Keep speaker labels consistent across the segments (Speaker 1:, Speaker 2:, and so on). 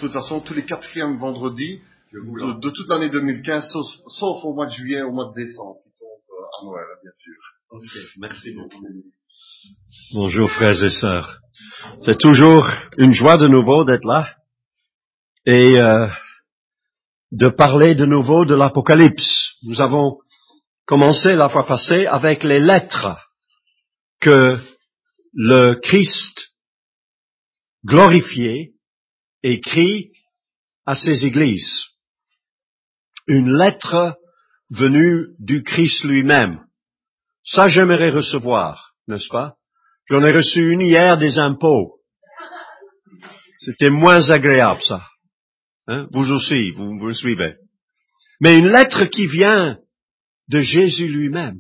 Speaker 1: toute façon, tous les quatrièmes vendredis de toute l'année 2015, sauf au mois de juillet, au mois de décembre, qui tombe à Noël, bien sûr.
Speaker 2: Ok, merci beaucoup. Bonjour frères et sœurs. C'est toujours une joie de nouveau d'être là et de parler de nouveau de l'Apocalypse. Nous avons commencé la fois passée avec les lettres que le Christ glorifié écrit à ses églises. Une lettre venue du Christ lui-même. Ça, j'aimerais recevoir, n'est-ce pas? J'en ai reçu une hier des impôts. C'était moins agréable, ça. Hein? Vous aussi, vous me suivez. Mais une lettre qui vient de Jésus lui-même.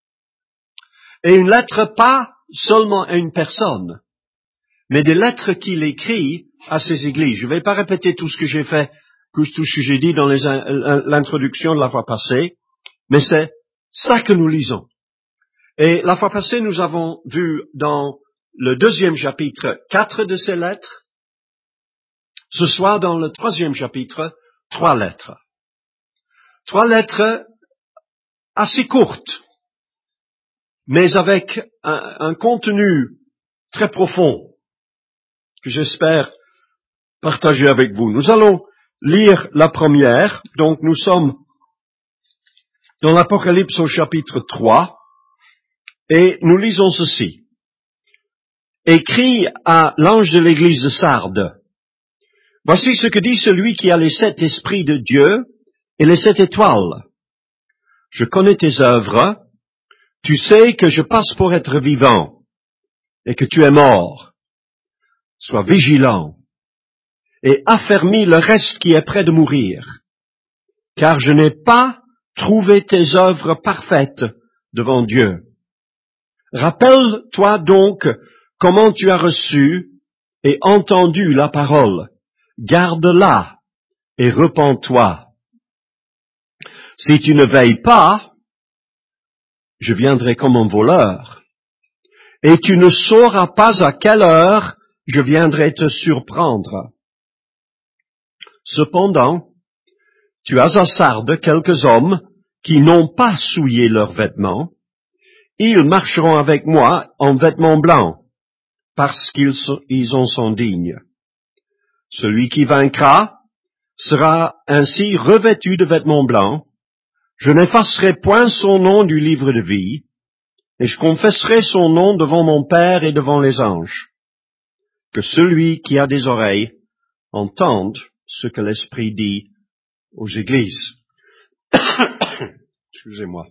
Speaker 2: Et une lettre pas seulement à une personne, mais des lettres qu'il écrit à ses églises. Je ne vais pas répéter tout ce que j'ai fait, tout ce que j'ai dit dans l'introduction de la fois passée, mais c'est ça que nous lisons. Et la fois passée, nous avons vu dans le 2e chapitre 4 de ces lettres. Ce soir, dans le 3e chapitre, 3 lettres. 3 lettres assez courtes, mais avec un contenu très profond que j'espère partager avec vous. Nous allons lire la première. Donc, nous sommes dans l'Apocalypse au chapitre 3 et nous lisons ceci. Écrit à l'ange de l'église de Sardes. Voici ce que dit celui qui a les 7 esprits de Dieu et les 7 étoiles. Je connais tes œuvres. Tu sais que je passe pour être vivant et que tu es mort. Sois vigilant et affermis le reste qui est près de mourir, car je n'ai pas trouvé tes œuvres parfaites devant Dieu. Rappelle-toi donc comment tu as reçu et entendu la parole. Garde-la et repens-toi. Si tu ne veilles pas, je viendrai comme un voleur, et tu ne sauras pas à quelle heure je viendrai te surprendre. Cependant, tu as à Sardes quelques hommes qui n'ont pas souillé leurs vêtements. Ils marcheront avec moi en vêtements blancs, parce qu'ils en sont dignes. Celui qui vaincra sera ainsi revêtu de vêtements blancs. Je n'effacerai point son nom du livre de vie, et je confesserai son nom devant mon Père et devant les anges. Que celui qui a des oreilles entende ce que l'Esprit dit aux églises. Excusez-moi.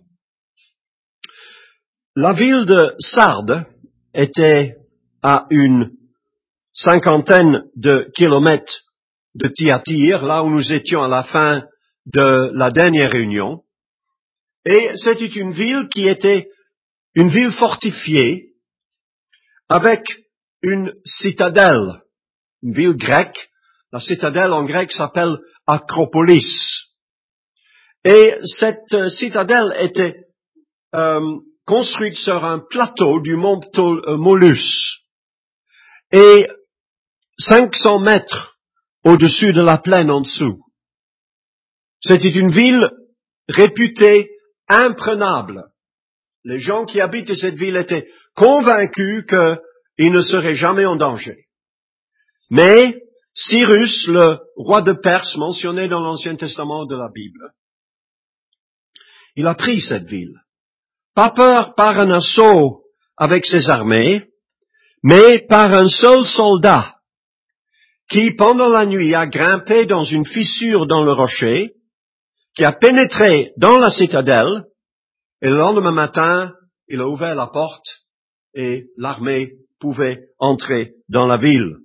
Speaker 2: La ville de Sardes était à une 50aine de kilomètres de Thyatire, là où nous étions à la fin de la dernière réunion. Et c'était une ville qui était une ville fortifiée avec une citadelle, une ville grecque. La citadelle en grec s'appelle Acropolis. Et cette citadelle était construite sur un plateau du mont Molus. Et 500 mètres au-dessus de la plaine en dessous. C'était une ville réputée imprenable. Les gens qui habitent cette ville étaient convaincus qu'ils ne seraient jamais en danger. Mais Cyrus, le roi de Perse, mentionné dans l'Ancien Testament de la Bible, il a pris cette ville. Pas peur par un assaut avec ses armées, mais par un seul soldat qui, pendant la nuit, a grimpé dans une fissure dans le rocher, qui a pénétré dans la citadelle, et le lendemain matin, il a ouvert la porte et l'armée pouvait entrer dans la ville.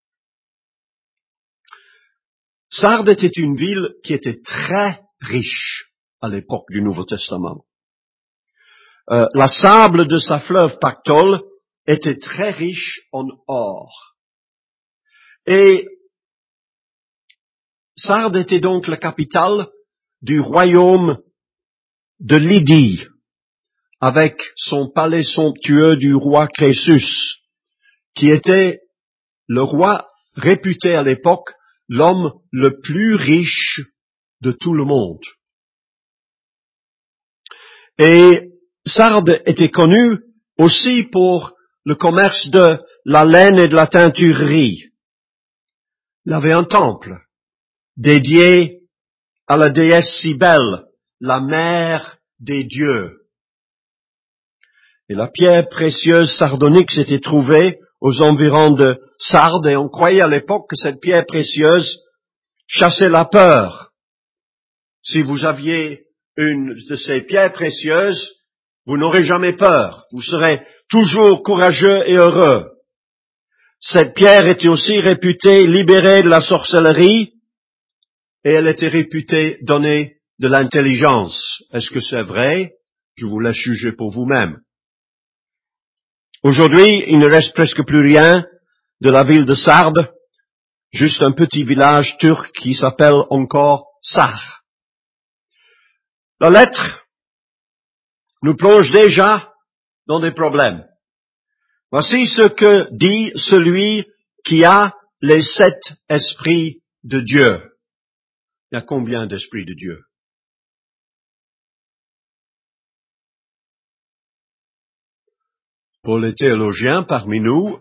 Speaker 2: Sardes était une ville qui était très riche à l'époque du Nouveau Testament. La sable de sa fleuve Pactole était très riche en or. Et Sardes était donc la capitale du royaume de Lydie, avec son palais somptueux du roi Crésus, qui était le roi réputé à l'époque l'homme le plus riche de tout le monde. Et Sardes était connu aussi pour le commerce de la laine et de la teinturerie. Il avait un temple dédié à la déesse Cybèle, la mère des dieux. Et la pierre précieuse sardonyx était trouvée aux environs de Sardes, et on croyait à l'époque que cette pierre précieuse chassait la peur. Si vous aviez une de ces pierres précieuses, vous n'aurez jamais peur. Vous serez toujours courageux et heureux. Cette pierre était aussi réputée libérée de la sorcellerie, et elle était réputée donner de l'intelligence. Est-ce que c'est vrai? Je vous laisse juger pour vous-même. Aujourd'hui, il ne reste presque plus rien de la ville de Sardes, juste un petit village turc qui s'appelle encore Sar. La lettre nous plonge déjà dans des problèmes. Voici ce que dit celui qui a les 7 esprits de Dieu. Il y a combien d'esprits de Dieu? Pour les théologiens parmi nous,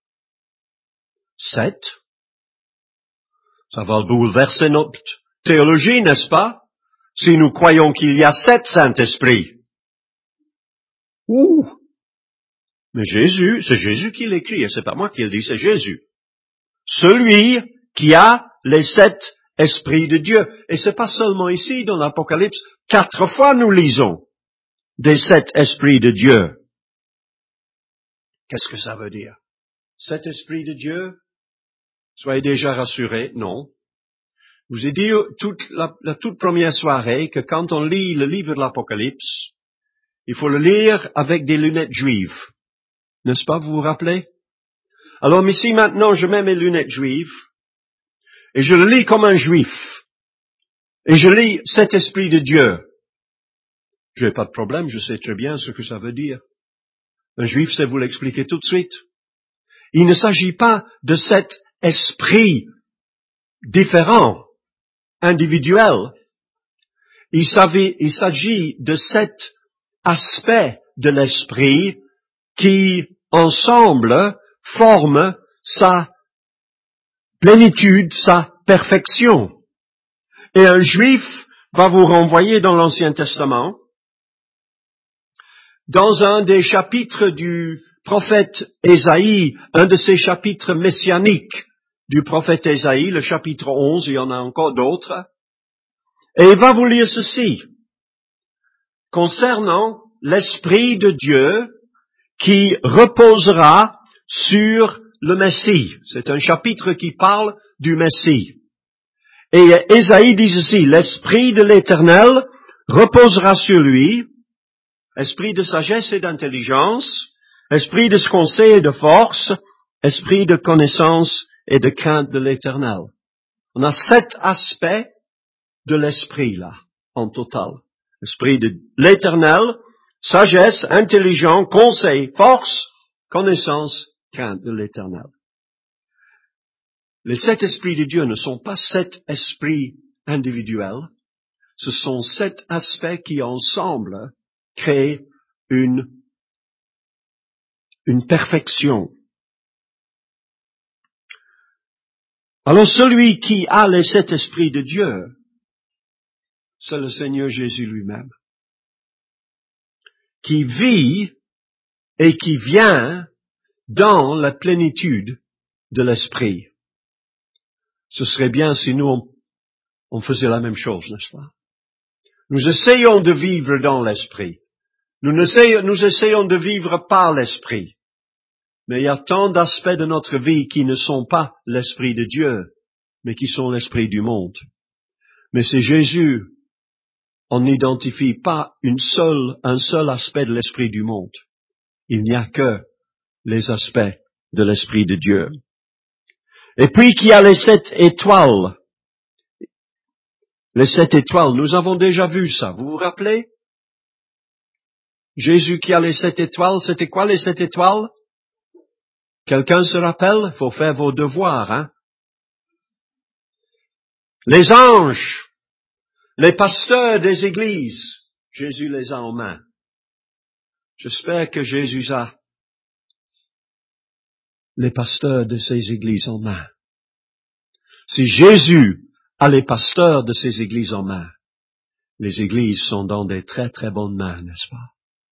Speaker 2: 7. Ça va bouleverser notre théologie, n'est-ce pas? Si nous croyons qu'il y a 7 Saint-Esprits. Ouh! Mais Jésus, c'est Jésus qui l'écrit, et c'est pas moi qui le dis, c'est Jésus. Celui qui a les 7 esprits de Dieu. Et c'est pas seulement ici, dans l'Apocalypse, 4 fois nous lisons des 7 esprits de Dieu. Qu'est-ce que ça veut dire? 7 esprits de Dieu? Soyez déjà rassurés, non. Je vous ai dit la toute première soirée que quand on lit le livre de l'Apocalypse, il faut le lire avec des lunettes juives. N'est-ce pas, vous vous rappelez? Alors ici maintenant, je mets mes lunettes juives et je le lis comme un juif. Et je lis cet esprit de Dieu. Je n'ai pas de problème, je sais très bien ce que ça veut dire. Un juif sait vous l'expliquer tout de suite. Il ne s'agit pas de cet esprit différent, individuel. Il s'agit de cet aspect de l'esprit qui, ensemble, forme sa plénitude, sa perfection. Et un juif va vous renvoyer dans l'Ancien Testament, dans un des chapitres du prophète Ésaïe, un de ces chapitres messianiques du prophète Ésaïe, le chapitre 11, il y en a encore d'autres, et il va vous lire ceci, concernant l'Esprit de Dieu qui reposera sur le Messie. C'est un chapitre qui parle du Messie. Et Ésaïe dit ceci, l'Esprit de l'Éternel reposera sur lui, esprit de sagesse et d'intelligence, esprit de conseil et de force, esprit de connaissance et de crainte de l'Éternel. On a 7 aspects de l'esprit là, en total. Esprit de l'Éternel, sagesse, intelligence, conseil, force, connaissance, crainte de l'Éternel. Les 7 esprits de Dieu ne sont pas 7 esprits individuels, ce sont 7 aspects qui ensemble créent une perfection. Alors celui qui a les 7 esprits de Dieu, c'est le Seigneur Jésus lui-même, qui vit et qui vient dans la plénitude de l'esprit. Ce serait bien si nous, on faisait la même chose, n'est-ce pas? Nous essayons de vivre dans l'esprit. Nous essayons de vivre par l'esprit. Mais il y a tant d'aspects de notre vie qui ne sont pas l'esprit de Dieu, mais qui sont l'esprit du monde. Mais c'est Jésus. On n'identifie pas un seul aspect de l'esprit du monde. Il n'y a que les aspects de l'esprit de Dieu. Et puis qu'il y a les 7 étoiles. Les 7 étoiles, nous avons déjà vu ça, vous vous rappelez? Jésus qui a les 7 étoiles, c'était quoi les 7 étoiles? Quelqu'un se rappelle? Faut faire vos devoirs, hein? Les anges, les pasteurs des églises, Jésus les a en main. J'espère que Jésus a les pasteurs de ces églises en main. Si Jésus a les pasteurs de ces églises en main, les églises sont dans des très très bonnes mains, n'est-ce pas?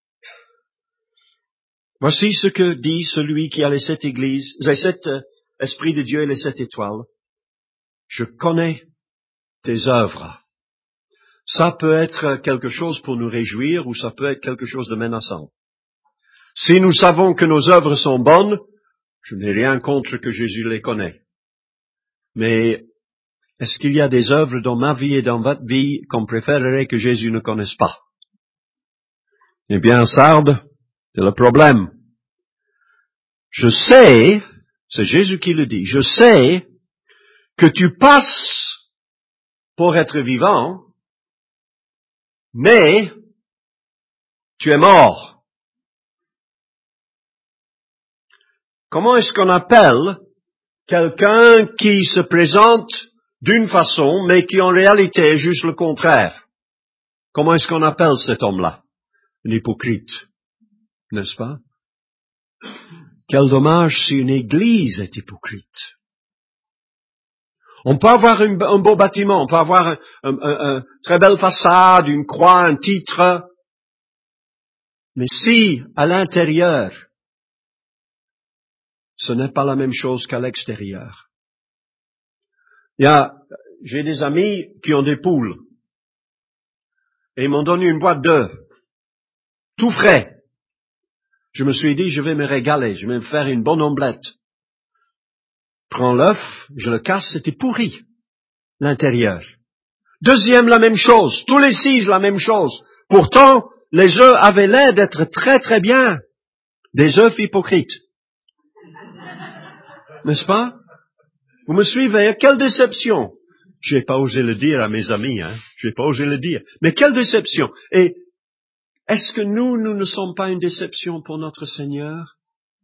Speaker 2: Voici ce que dit celui qui a les 7 églises, les 7 esprits de Dieu et les 7 étoiles. Je connais tes œuvres. Ça peut être quelque chose pour nous réjouir ou ça peut être quelque chose de menaçant. Si nous savons que nos œuvres sont bonnes, je n'ai rien contre que Jésus les connaît. Mais est-ce qu'il y a des œuvres dans ma vie et dans votre vie qu'on préférerait que Jésus ne connaisse pas? Eh bien, Sardes, c'est le problème. Je sais, c'est Jésus qui le dit, je sais que tu passes pour être vivant, mais tu es mort. Comment est-ce qu'on appelle quelqu'un qui se présente d'une façon, mais qui en réalité est juste le contraire? Comment est-ce qu'on appelle cet homme-là? Un hypocrite, n'est-ce pas? Quel dommage si une église est hypocrite. On peut avoir un beau bâtiment, on peut avoir une très belle façade, une croix, un titre, mais si à l'intérieur, ce n'est pas la même chose qu'à l'extérieur. J'ai des amis qui ont des poules, et ils m'ont donné une boîte d'œufs, tout frais. Je me suis dit, je vais me régaler, je vais me faire une bonne omelette. Prends l'œuf, je le casse, c'était pourri, l'intérieur. Deuxième, la même chose. Tous les 6, la même chose. Pourtant, les œufs avaient l'air d'être très très bien. Des œufs hypocrites. N'est-ce pas? Vous me suivez? Quelle déception! Je n'ai pas osé le dire à mes amis, Je n'ai pas osé le dire. Mais quelle déception! Et est-ce que nous ne sommes pas une déception pour notre Seigneur?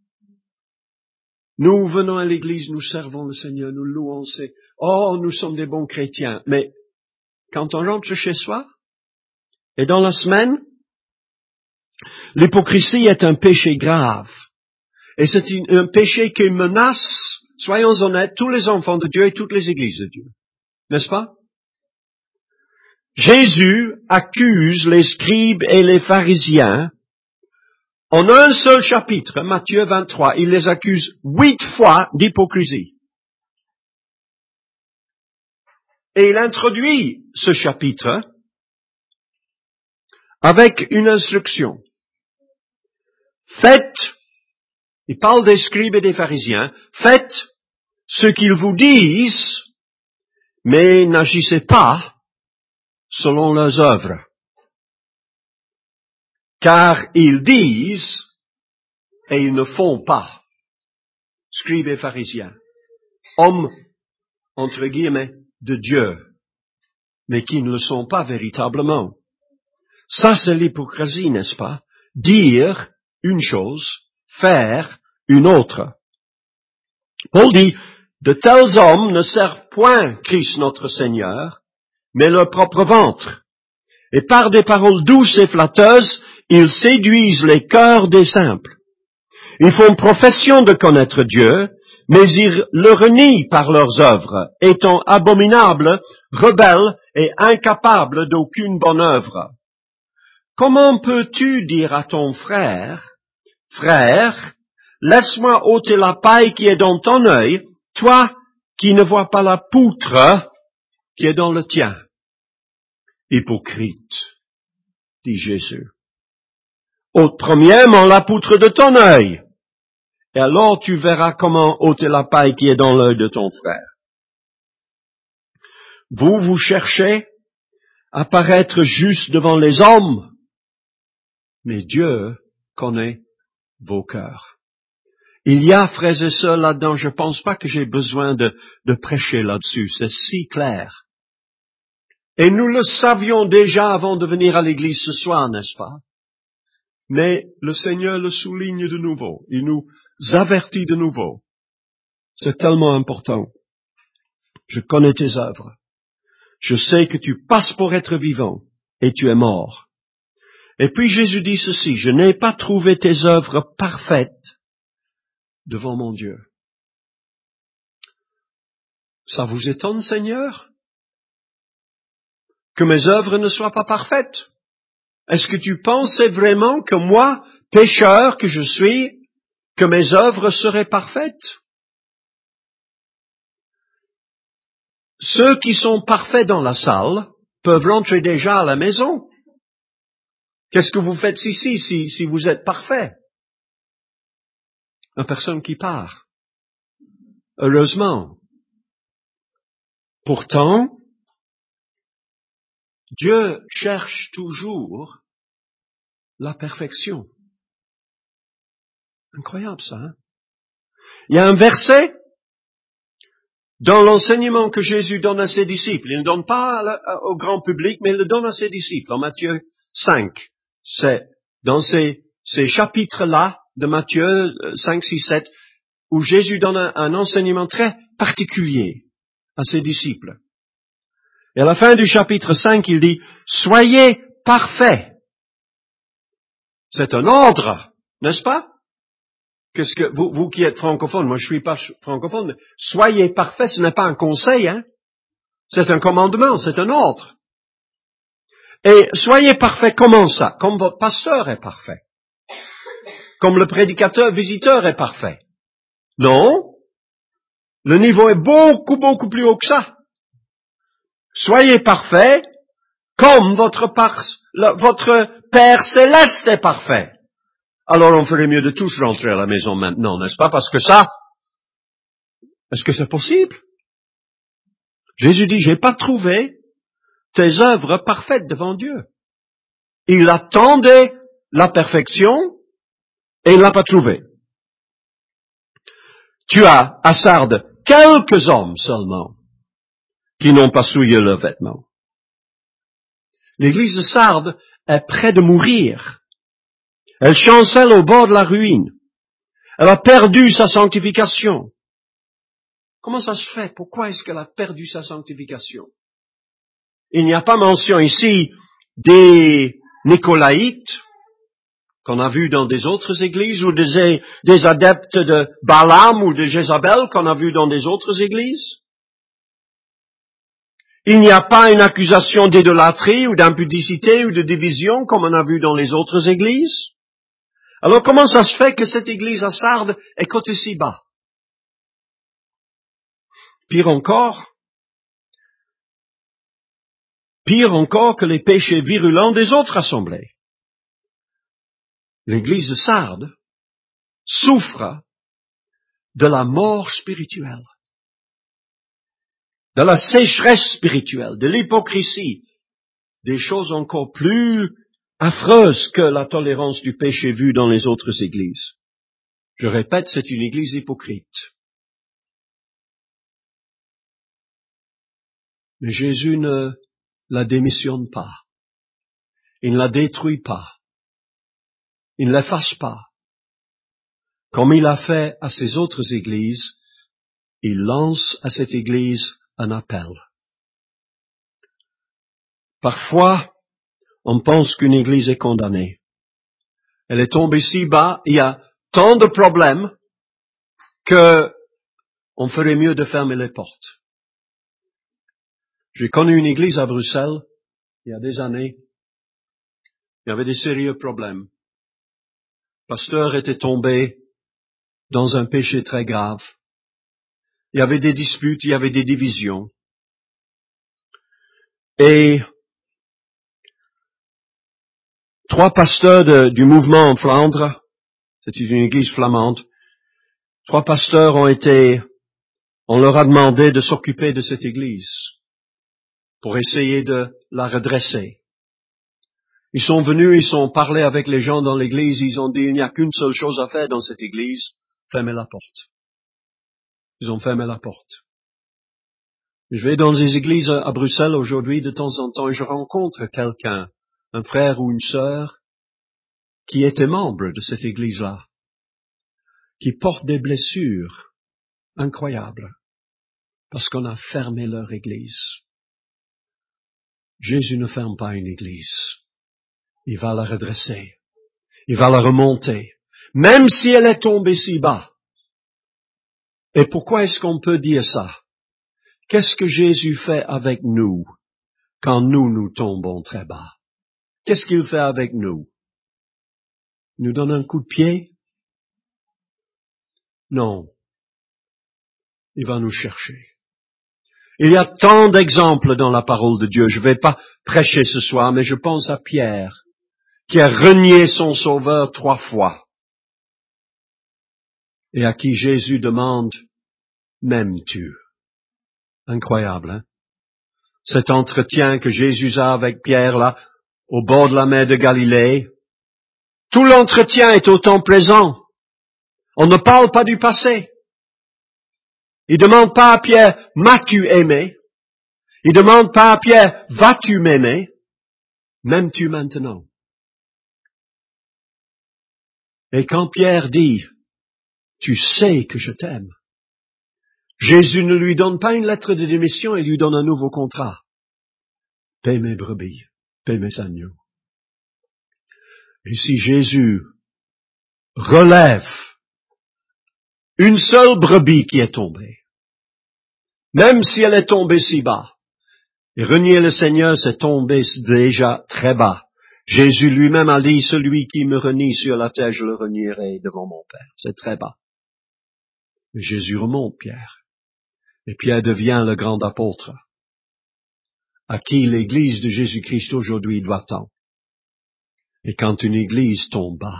Speaker 2: Nous venons à l'église, nous servons le Seigneur, nous louons, nous sommes des bons chrétiens. Mais quand on rentre chez soi, et dans la semaine, l'hypocrisie est un péché grave. Et c'est un péché qui menace, soyons honnêtes, tous les enfants de Dieu et toutes les églises de Dieu. N'est-ce pas? Jésus accuse les scribes et les pharisiens en un seul chapitre, Matthieu 23. Il les accuse 8 fois d'hypocrisie. Et il introduit ce chapitre avec une instruction. Il parle des scribes et des pharisiens, faites ce qu'ils vous disent, mais n'agissez pas selon leurs œuvres. Car ils disent et ils ne font pas. Scribes et pharisiens. Hommes, entre guillemets, de Dieu, mais qui ne le sont pas véritablement. Ça, c'est l'hypocrisie, n'est-ce pas? Dire une chose, faire une autre. Paul dit, de tels hommes ne servent point Christ notre Seigneur, mais leur propre ventre. Et par des paroles douces et flatteuses, ils séduisent les cœurs des simples. Ils font profession de connaître Dieu, mais ils le renient par leurs œuvres, étant abominables, rebelles et incapables d'aucune bonne œuvre. Comment peux-tu dire à ton frère, frère, laisse-moi ôter la paille qui est dans ton œil, toi qui ne vois pas la poutre qui est dans le tien? Hypocrite, dit Jésus. Ôte premièrement la poutre de ton œil, et alors tu verras comment ôter la paille qui est dans l'œil de ton frère. Vous cherchez à paraître juste devant les hommes, mais Dieu connaît vos cœurs. Il y a, frères et sœurs, là-dedans, je pense pas que j'ai besoin de prêcher là-dessus, c'est si clair. Et nous le savions déjà avant de venir à l'église ce soir, n'est-ce pas? Mais le Seigneur le souligne de nouveau, il nous avertit de nouveau. C'est tellement important. Je connais tes œuvres. Je sais que tu passes pour être vivant et tu es mort. Et puis Jésus dit ceci, je n'ai pas trouvé tes œuvres parfaites devant mon Dieu. Ça vous étonne, Seigneur? Que mes œuvres ne soient pas parfaites? Est-ce que tu pensais vraiment que moi, pécheur que je suis, que mes œuvres seraient parfaites? Ceux qui sont parfaits dans la salle peuvent rentrer déjà à la maison. Qu'est-ce que vous faites ici si vous êtes parfait? Une personne qui part. Heureusement. Pourtant, Dieu cherche toujours la perfection. Incroyable ça, hein? Il y a un verset dans l'enseignement que Jésus donne à ses disciples. Il ne donne pas au grand public, mais il le donne à ses disciples. En Matthieu 5, c'est dans ces chapitres-là de Matthieu 5, 6, 7, où Jésus donne un enseignement très particulier à ses disciples. Et à la fin du chapitre 5, il dit, soyez parfaits. C'est un ordre, n'est-ce pas? Qu'est-ce que vous qui êtes francophone, moi je suis pas francophone, mais soyez parfaits, ce n'est pas un conseil, hein? C'est un commandement, c'est un ordre. Et soyez parfaits, comment ça? Comme votre pasteur est parfait. Comme le prédicateur visiteur est parfait. Non. Le niveau est beaucoup, beaucoup plus haut que ça. Soyez parfaits comme votre Père céleste est parfait. Alors on ferait mieux de tous rentrer à la maison maintenant, n'est-ce pas? Parce que ça, est-ce que c'est possible? Jésus dit, j'ai pas trouvé tes œuvres parfaites devant Dieu. Il attendait la perfection et il l'a pas trouvée. Tu as à Sardes quelques hommes seulement qui n'ont pas souillé leurs vêtements. L'église de Sardes est près de mourir. Elle chancelle au bord de la ruine. Elle a perdu sa sanctification. Comment ça se fait? Pourquoi est-ce qu'elle a perdu sa sanctification? Il n'y a pas mention ici des Nicolaïtes, qu'on a vu dans des autres églises, ou des adeptes de Balaam ou de Jézabel, qu'on a vu dans des autres églises. Il n'y a pas une accusation d'idolâtrie ou d'impudicité ou de division, comme on a vu dans les autres églises. Alors comment ça se fait que cette église à Sardes est cotée si bas? Pire encore que les péchés virulents des autres assemblées. L'église de Sardes souffre de la mort spirituelle, de la sécheresse spirituelle, de l'hypocrisie, des choses encore plus affreuses que la tolérance du péché vu dans les autres églises. Je répète, c'est une église hypocrite. Mais Jésus ne la démissionne pas. Il ne la détruit pas. Il ne l'efface pas. Comme il a fait à ces autres églises, il lance à cette église un appel. Parfois, on pense qu'une église est condamnée. Elle est tombée si bas, il y a tant de problèmes que on ferait mieux de fermer les portes. J'ai connu une église à Bruxelles, il y a des années. Il y avait des sérieux problèmes. Le pasteur était tombé dans un péché très grave. Il y avait des disputes, il y avait des divisions. Et 3 pasteurs du mouvement en Flandre, c'était une église flamande, 3 pasteurs on leur a demandé de s'occuper de cette église pour essayer de la redresser. Ils sont venus, ils ont parlé avec les gens dans l'église, ils ont dit, il n'y a qu'une seule chose à faire dans cette église, fermez la porte. Ils ont fermé la porte. Je vais dans des églises à Bruxelles aujourd'hui de temps en temps et je rencontre quelqu'un, un frère ou une sœur, qui était membre de cette église-là, qui porte des blessures incroyables, parce qu'on a fermé leur église. Jésus ne ferme pas une église. Il va la redresser. Il va la remonter. Même si elle est tombée si bas. Et pourquoi est-ce qu'on peut dire ça? Qu'est-ce que Jésus fait avec nous quand nous tombons très bas? Qu'est-ce qu'il fait avec nous? Il nous donne un coup de pied? Non. Il va nous chercher. Il y a tant d'exemples dans la parole de Dieu. Je ne vais pas prêcher ce soir, mais je pense à Pierre, qui a renié son Sauveur 3 fois, et à qui Jésus demande, m'aimes-tu? Incroyable, hein? Cet entretien que Jésus a avec Pierre, là, au bord de la mer de Galilée, tout l'entretien est autant plaisant. On ne parle pas du passé. Il demande pas à Pierre, m'as-tu aimé? Il demande pas à Pierre, vas-tu m'aimer? M'aimes-tu maintenant? Et quand Pierre dit, tu sais que je t'aime, Jésus ne lui donne pas une lettre de démission, il lui donne un nouveau contrat. Paie mes brebis, paie mes agneaux. Et si Jésus relève une seule brebis qui est tombée, même si elle est tombée si bas, et renier le Seigneur, c'est tomber déjà très bas. Jésus lui-même a dit, celui qui me renie sur la terre, je le renierai devant mon Père. C'est très bas. Mais Jésus remonte Pierre. Et Pierre devient le grand apôtre, à qui l'Église de Jésus-Christ aujourd'hui doit tant. Et quand une Église tombe bas,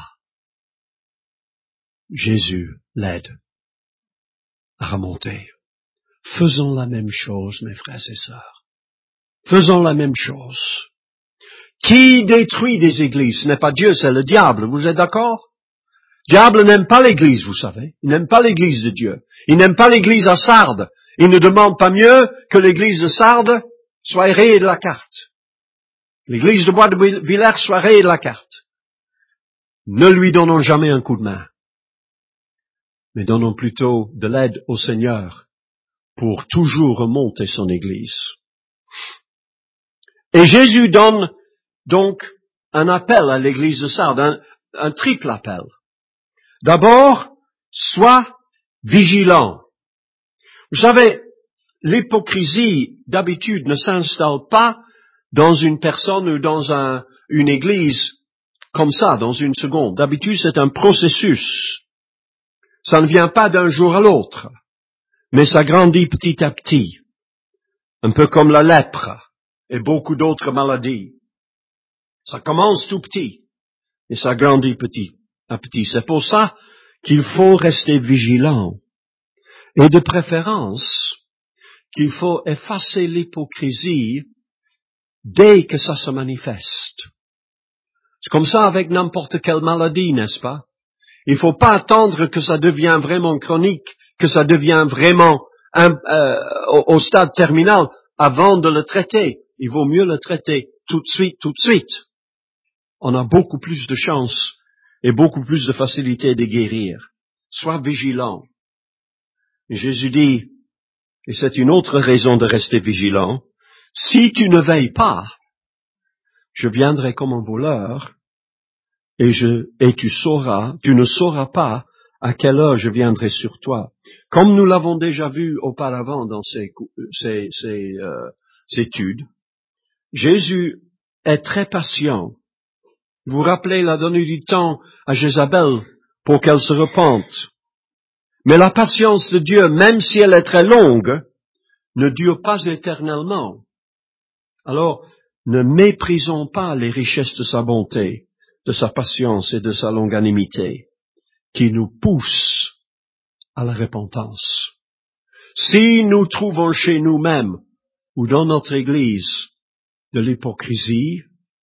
Speaker 2: Jésus l'aide à remonter. Faisons la même chose, mes frères et sœurs. Faisons la même chose. Qui détruit des églises? Ce n'est pas Dieu, c'est le diable. Vous êtes d'accord? Le diable n'aime pas l'église, vous savez. Il n'aime pas l'église de Dieu. Il n'aime pas l'église à Sardes. Il ne demande pas mieux que l'église de Sardes soit rayée de la carte. L'église de Bois de Villers soit rayée de la carte. Ne lui donnons jamais un coup de main, mais donnons plutôt de l'aide au Seigneur pour toujours remonter son église. Et Jésus donne donc un appel à l'église de Sardes, un triple appel. D'abord, sois vigilant. Vous savez, l'hypocrisie d'habitude ne s'installe pas dans une personne ou dans une église comme ça, dans une seconde. D'habitude, c'est un processus. Ça ne vient pas d'un jour à l'autre, mais ça grandit petit à petit. Un peu comme la lèpre et beaucoup d'autres maladies. Ça commence tout petit et ça grandit petit à petit. C'est pour ça qu'il faut rester vigilant. Et de préférence, qu'il faut effacer l'hypocrisie dès que ça se manifeste. C'est comme ça avec n'importe quelle maladie, n'est-ce pas? Il ne faut pas attendre que ça devienne vraiment chronique, que ça devienne vraiment au stade terminal avant de le traiter. Il vaut mieux le traiter tout de suite. On a beaucoup plus de chances et beaucoup plus de facilité de guérir. Sois vigilant. Et Jésus dit, et c'est une autre raison de rester vigilant, si tu ne veilles pas, je viendrai comme un voleur, et tu ne sauras pas à quelle heure je viendrai sur toi. Comme nous l'avons déjà vu auparavant dans ces études, Jésus est très patient. Vous vous rappelez, il a donné du temps à Jézabel pour qu'elle se repente. Mais la patience de Dieu, même si elle est très longue, ne dure pas éternellement. Alors, ne méprisons pas les richesses de sa bonté, de sa patience et de sa longanimité, qui nous poussent à la repentance. Si nous trouvons chez nous-mêmes ou dans notre Église de l'hypocrisie,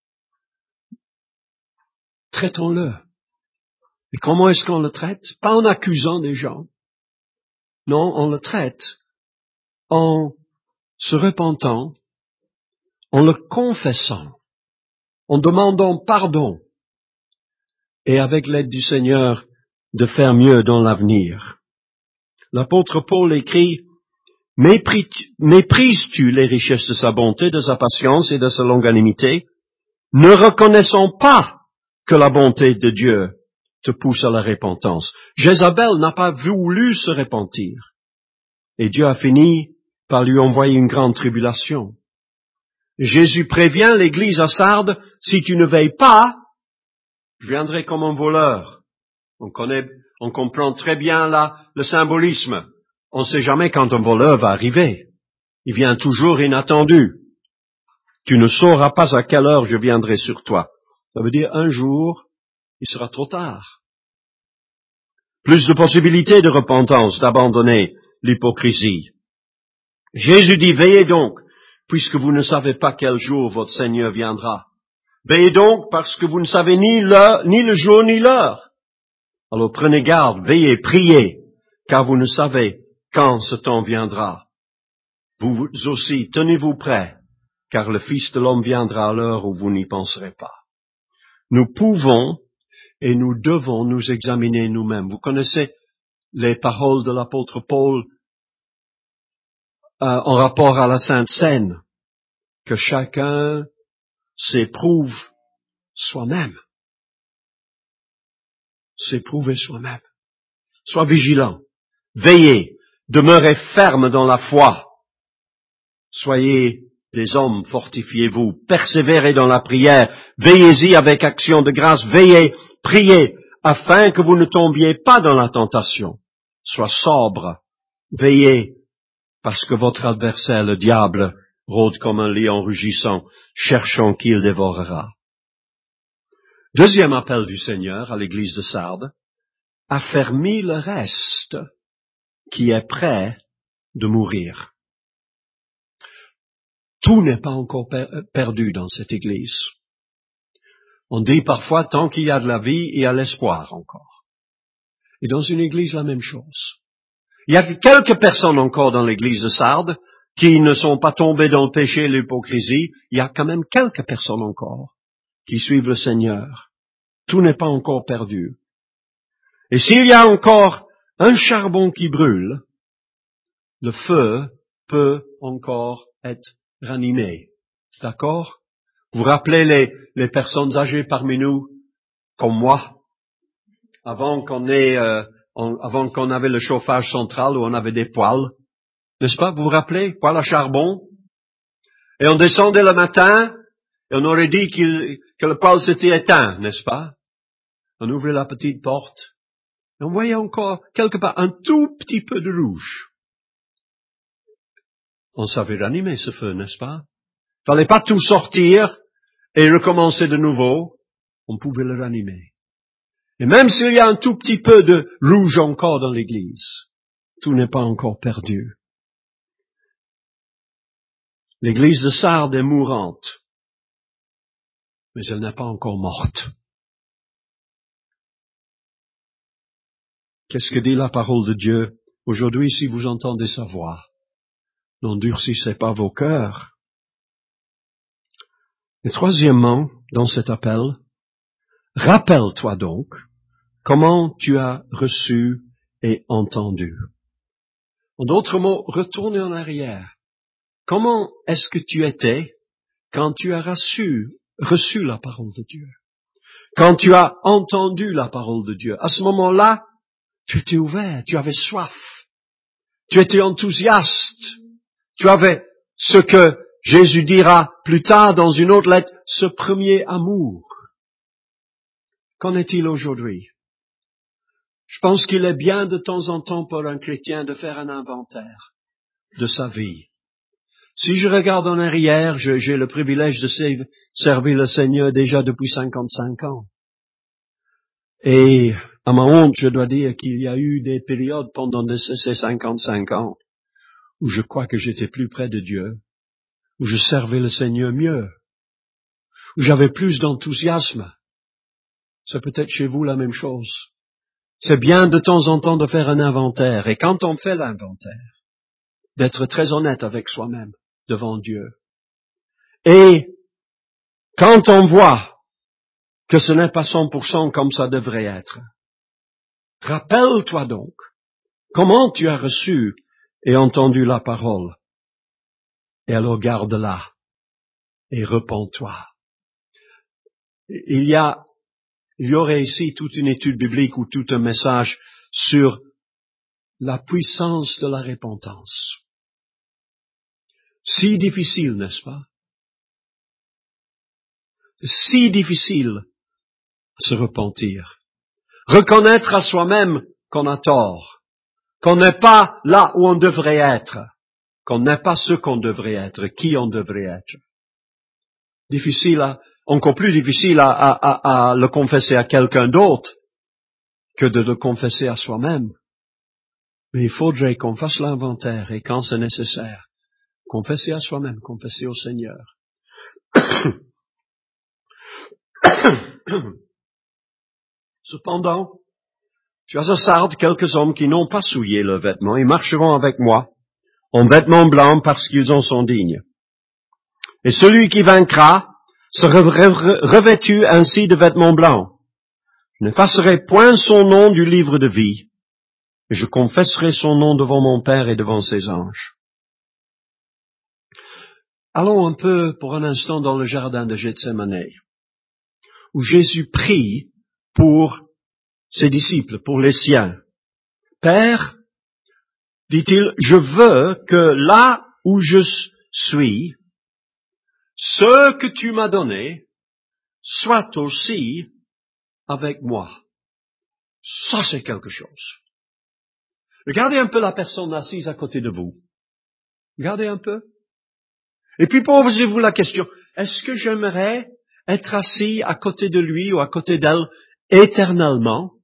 Speaker 2: traitons-le. Et comment est-ce qu'on le traite? Pas en accusant des gens. Non, on le traite en se repentant, en le confessant, en demandant pardon, et avec l'aide du Seigneur, de faire mieux dans l'avenir. L'apôtre Paul écrit Méprises-tu les richesses de sa bonté, de sa patience et de sa longanimité, ne reconnaissant pas que la bonté de Dieu te pousse à la repentance? Jézabel n'a pas voulu se repentir, et Dieu a fini par lui envoyer une grande tribulation. Jésus prévient l'église à Sardes, si tu ne veilles pas, je viendrai comme un voleur. On comprend très bien là le symbolisme. On ne sait jamais quand un voleur va arriver. Il vient toujours inattendu. Tu ne sauras pas à quelle heure je viendrai sur toi. Ça veut dire un jour, il sera trop tard. Plus de possibilités de repentance, d'abandonner l'hypocrisie. Jésus dit, veillez donc, puisque vous ne savez pas quel jour votre Seigneur viendra. Veillez donc, parce que vous ne savez ni le jour, ni l'heure. Alors prenez garde, veillez, priez, car vous ne savez quand ce temps viendra. Vous aussi, tenez-vous prêts, car le Fils de l'homme viendra à l'heure où vous n'y penserez pas. Nous pouvons et nous devons nous examiner nous-mêmes. Vous connaissez les paroles de l'apôtre Paul en rapport à la Sainte Seine, que chacun s'éprouve soi-même. S'éprouver soi-même. Sois vigilant, veillez, demeurez ferme dans la foi. Soyez des hommes, fortifiez-vous, persévérez dans la prière, veillez-y avec action de grâce, veillez, priez, afin que vous ne tombiez pas dans la tentation. Sois sobre, veillez, parce que votre adversaire, le diable, rôde comme un lion rugissant, cherchant qui il dévorera. Deuxième appel du Seigneur à l'église de Sardes, affermis le reste qui est prêt de mourir. Tout n'est pas encore perdu dans cette église. On dit parfois, tant qu'il y a de la vie, il y a l'espoir encore. Et dans une église, la même chose. Il y a quelques personnes encore dans l'église de Sardes qui ne sont pas tombées dans le péché et l'hypocrisie. Il y a quand même quelques personnes encore qui suivent le Seigneur. Tout n'est pas encore perdu. Et s'il y a encore un charbon qui brûle, le feu peut encore être ranimé. D'accord? Vous vous rappelez les personnes âgées parmi nous, comme moi, avant qu'on avait le chauffage central où on avait des poêles, n'est-ce pas? Vous vous rappelez? Poêle à charbon. Et on descendait le matin, et on aurait dit que le poêle s'était éteint, n'est-ce pas? On ouvrait la petite porte, et on voyait encore quelque part un tout petit peu de rouge. On savait ranimer ce feu, n'est-ce pas? Fallait pas tout sortir et recommencer de nouveau. On pouvait le ranimer. Et même s'il y a un tout petit peu de rouge encore dans l'église, tout n'est pas encore perdu. L'église de Sardes est mourante, mais elle n'est pas encore morte. Qu'est-ce que dit la parole de Dieu? Aujourd'hui, si vous entendez sa voix, n'endurcissez pas vos cœurs. Et troisièmement, dans cet appel, rappelle-toi donc comment tu as reçu et entendu. En d'autres mots, retournez en arrière. Comment est-ce que tu étais quand tu as reçu la parole de Dieu? Quand tu as entendu la parole de Dieu? À ce moment-là, tu étais ouvert, tu avais soif, tu étais enthousiaste, tu avais ce que Jésus dira plus tard dans une autre lettre, ce premier amour. Qu'en est-il aujourd'hui? Je pense qu'il est bien de temps en temps pour un chrétien de faire un inventaire de sa vie. Si je regarde en arrière, j'ai le privilège de servir le Seigneur déjà depuis 55 ans. Et à ma honte, je dois dire qu'il y a eu des périodes pendant ces 55 ans où je crois que j'étais plus près de Dieu, où je servais le Seigneur mieux, où j'avais plus d'enthousiasme. C'est peut-être chez vous la même chose. C'est bien de temps en temps de faire un inventaire. Et quand on fait l'inventaire, d'être très honnête avec soi-même devant Dieu. Et quand on voit que ce n'est pas 100% comme ça devrait être, rappelle-toi donc comment tu as reçu et entendu la parole. Et alors garde-la et repens-toi. Il y aurait ici toute une étude biblique ou tout un message sur la puissance de la repentance. Si difficile, n'est-ce pas? Si difficile à se repentir. Reconnaître à soi-même qu'on a tort, qu'on n'est pas là où on devrait être, qu'on n'est pas ce qu'on devrait être, qui on devrait être. Encore plus difficile à le confesser à quelqu'un d'autre que de le confesser à soi-même. Mais il faudrait qu'on fasse l'inventaire et quand c'est nécessaire, confesser à soi-même, confesser au Seigneur. Cependant, tu as à Sardes quelques hommes qui n'ont pas souillé leurs vêtements et marcheront avec moi en vêtements blancs parce qu'ils en sont dignes. Et celui qui vaincra sera revêtu ainsi de vêtements blancs. Je n'effacerai point son nom du livre de vie, et je confesserai son nom devant mon Père et devant ses anges. Allons un peu pour un instant dans le jardin de Gethsémane, où Jésus prie pour ses disciples, pour les siens. Père, dit-il, je veux que là où je suis, ce que tu m'as donné soit aussi avec moi. Ça, c'est quelque chose. Regardez un peu la personne assise à côté de vous. Regardez un peu. Et puis posez-vous la question, est-ce que j'aimerais être assis à côté de lui ou à côté d'elle éternellement?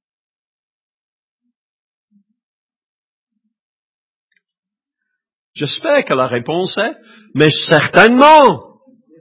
Speaker 2: J'espère que la réponse est, mais certainement.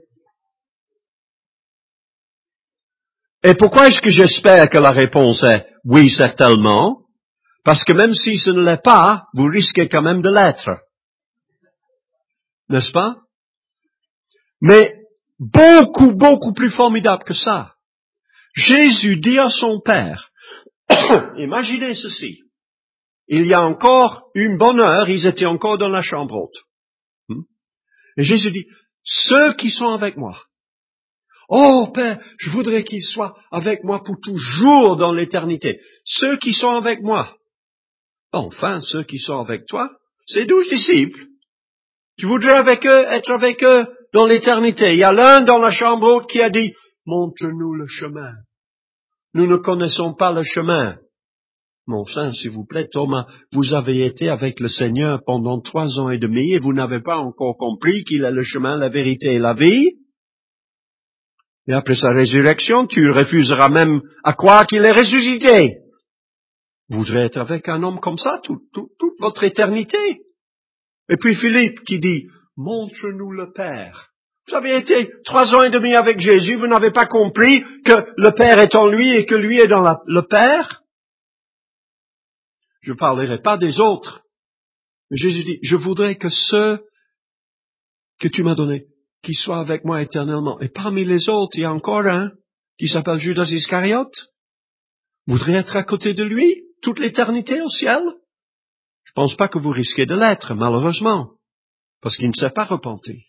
Speaker 2: Et pourquoi est-ce que j'espère que la réponse est oui, certainement? Parce que même si ce ne l'est pas, vous risquez quand même de l'être. N'est-ce pas? Mais beaucoup, beaucoup plus formidable que ça. Jésus dit à son Père, imaginez ceci, il y a encore une bonne heure, ils étaient encore dans la chambre haute. Et Jésus dit, ceux qui sont avec moi, oh Père, je voudrais qu'ils soient avec moi pour toujours dans l'éternité. Ceux qui sont avec moi. Enfin, ceux qui sont avec toi, c'est 12 disciples. Tu voudrais être avec eux dans l'éternité. Il y a l'un dans la chambre haute qui a dit, montre-nous le chemin. Nous ne connaissons pas le chemin. Mon saint, s'il vous plaît, Thomas, vous avez été avec le Seigneur pendant 3 ans et demi et vous n'avez pas encore compris qu'il est le chemin, la vérité et la vie. Et après sa résurrection, tu refuseras même à croire qu'il est ressuscité. Vous voudrez être avec un homme comme ça toute votre éternité. Et puis Philippe qui dit, montre-nous le Père. Vous avez été 3 ans et demi avec Jésus, vous n'avez pas compris que le Père est en lui et que lui est dans le Père? Je ne parlerai pas des autres. Mais Jésus dit, je voudrais que ceux que tu m'as donnés, qu'ils soient avec moi éternellement. Et parmi les autres, il y a encore un qui s'appelle Judas Iscariote. Voudrait être à côté de lui toute l'éternité au ciel? Je ne pense pas que vous risquez de l'être, malheureusement, parce qu'il ne s'est pas repenti.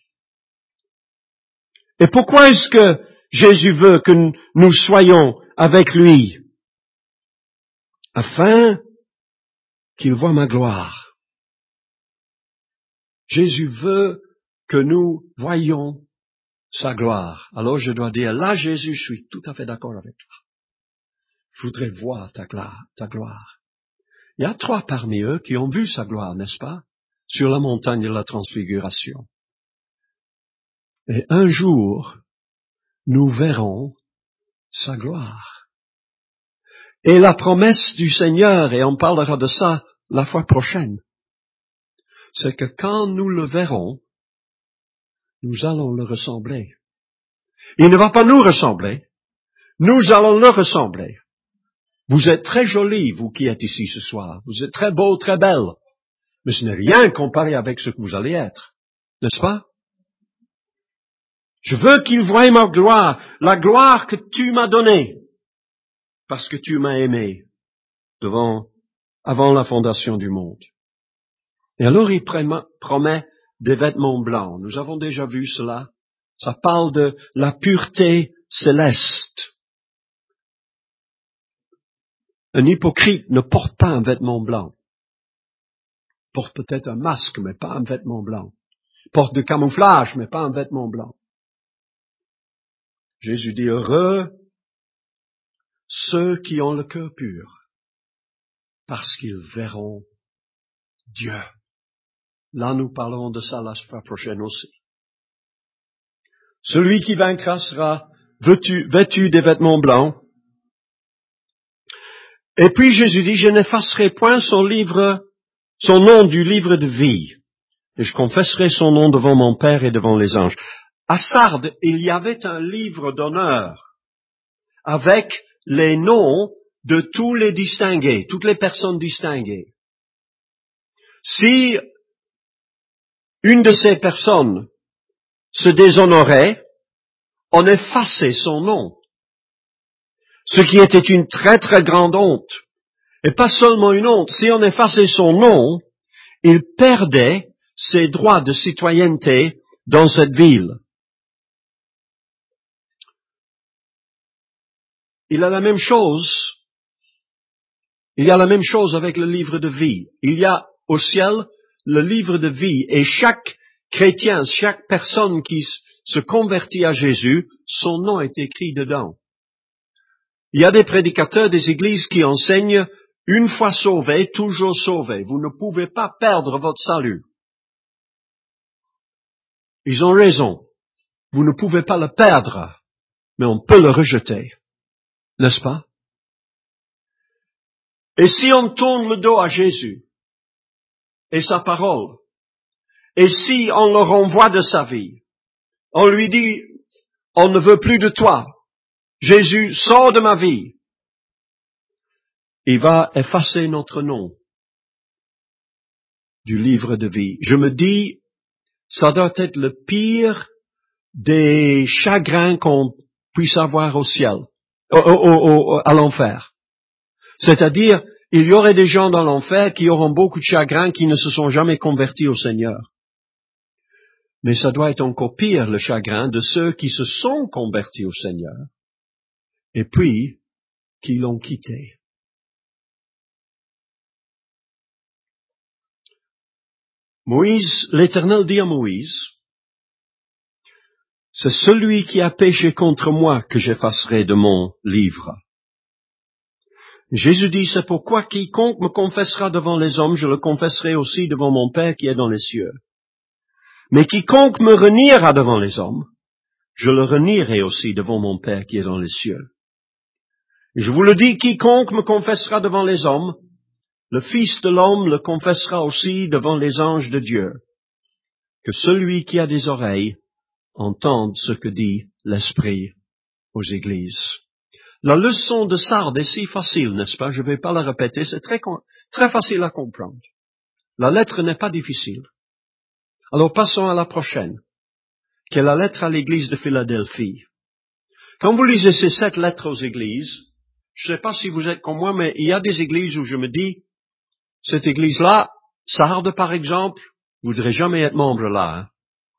Speaker 2: Et pourquoi est-ce que Jésus veut que nous soyons avec lui? Afin qu'il voie ma gloire. Jésus veut que nous voyions sa gloire. Alors je dois dire, là Jésus, je suis tout à fait d'accord avec toi. Je voudrais voir ta gloire. Il y a 3 parmi eux qui ont vu sa gloire, n'est-ce pas? Sur la montagne de la transfiguration. Et un jour, nous verrons sa gloire. Et la promesse du Seigneur, et on parlera de ça la fois prochaine, c'est que quand nous le verrons, nous allons le ressembler. Il ne va pas nous ressembler, nous allons le ressembler. Vous êtes très jolis, vous qui êtes ici ce soir. Vous êtes très beaux, très belles. Mais ce n'est rien comparé avec ce que vous allez être. N'est-ce pas? Je veux qu'ils voient ma gloire, la gloire que tu m'as donnée, parce que tu m'as aimé avant la fondation du monde. Et alors il promet des vêtements blancs. Nous avons déjà vu cela. Ça parle de la pureté céleste. Un hypocrite ne porte pas un vêtement blanc. Il porte peut-être un masque, mais pas un vêtement blanc. Il porte de camouflage, mais pas un vêtement blanc. Jésus dit, heureux ceux qui ont le cœur pur, parce qu'ils verront Dieu. Là, nous parlerons de ça la fois prochaine aussi. Celui qui vaincra sera vêtu des vêtements blancs. Et puis Jésus dit, je n'effacerai point son nom du livre de vie, et je confesserai son nom devant mon Père et devant les anges. À Sardes, il y avait un livre d'honneur avec les noms de tous les distingués, toutes les personnes distinguées. Si une de ces personnes se déshonorait, on effaçait son nom. Ce qui était une très très grande honte. Et pas seulement une honte, si on effaçait son nom, il perdait ses droits de citoyenneté dans cette ville. Il y a la même chose avec le livre de vie. Il y a au ciel le livre de vie et chaque chrétien, chaque personne qui se convertit à Jésus, son nom est écrit dedans. Il y a des prédicateurs des églises qui enseignent une fois sauvé, toujours sauvé. Vous ne pouvez pas perdre votre salut. Ils ont raison. Vous ne pouvez pas le perdre, mais on peut le rejeter. N'est-ce pas? Et si on tourne le dos à Jésus et sa parole, et si on le renvoie de sa vie, on lui dit, on ne veut plus de toi, Jésus, sors de ma vie, il va effacer notre nom du livre de vie. Je me dis, ça doit être le pire des chagrins qu'on puisse avoir au ciel, à l'enfer. C'est-à-dire, il y aurait des gens dans l'enfer qui auront beaucoup de chagrin qui ne se sont jamais convertis au Seigneur. Mais ça doit être encore pire, le chagrin de ceux qui se sont convertis au Seigneur et puis qui l'ont quitté. Moïse, l'Éternel dit à Moïse, c'est celui qui a péché contre moi que j'effacerai de mon livre. Jésus dit, c'est pourquoi quiconque me confessera devant les hommes, je le confesserai aussi devant mon Père qui est dans les cieux. Mais quiconque me reniera devant les hommes, je le renierai aussi devant mon Père qui est dans les cieux. Et je vous le dis, quiconque me confessera devant les hommes, le Fils de l'homme le confessera aussi devant les anges de Dieu. Que celui qui a des oreilles entende ce que dit l'Esprit aux églises. La leçon de Sardes est si facile, n'est-ce pas? Je ne vais pas la répéter, c'est très facile à comprendre. La lettre n'est pas difficile. Alors passons à la prochaine, qui est la lettre à l'église de Philadelphie. Quand vous lisez ces 7 lettres aux églises, je ne sais pas si vous êtes comme moi, mais il y a des églises où je me dis, cette église-là, Sardes par exemple, vous ne voudrez jamais être membre là. Hein?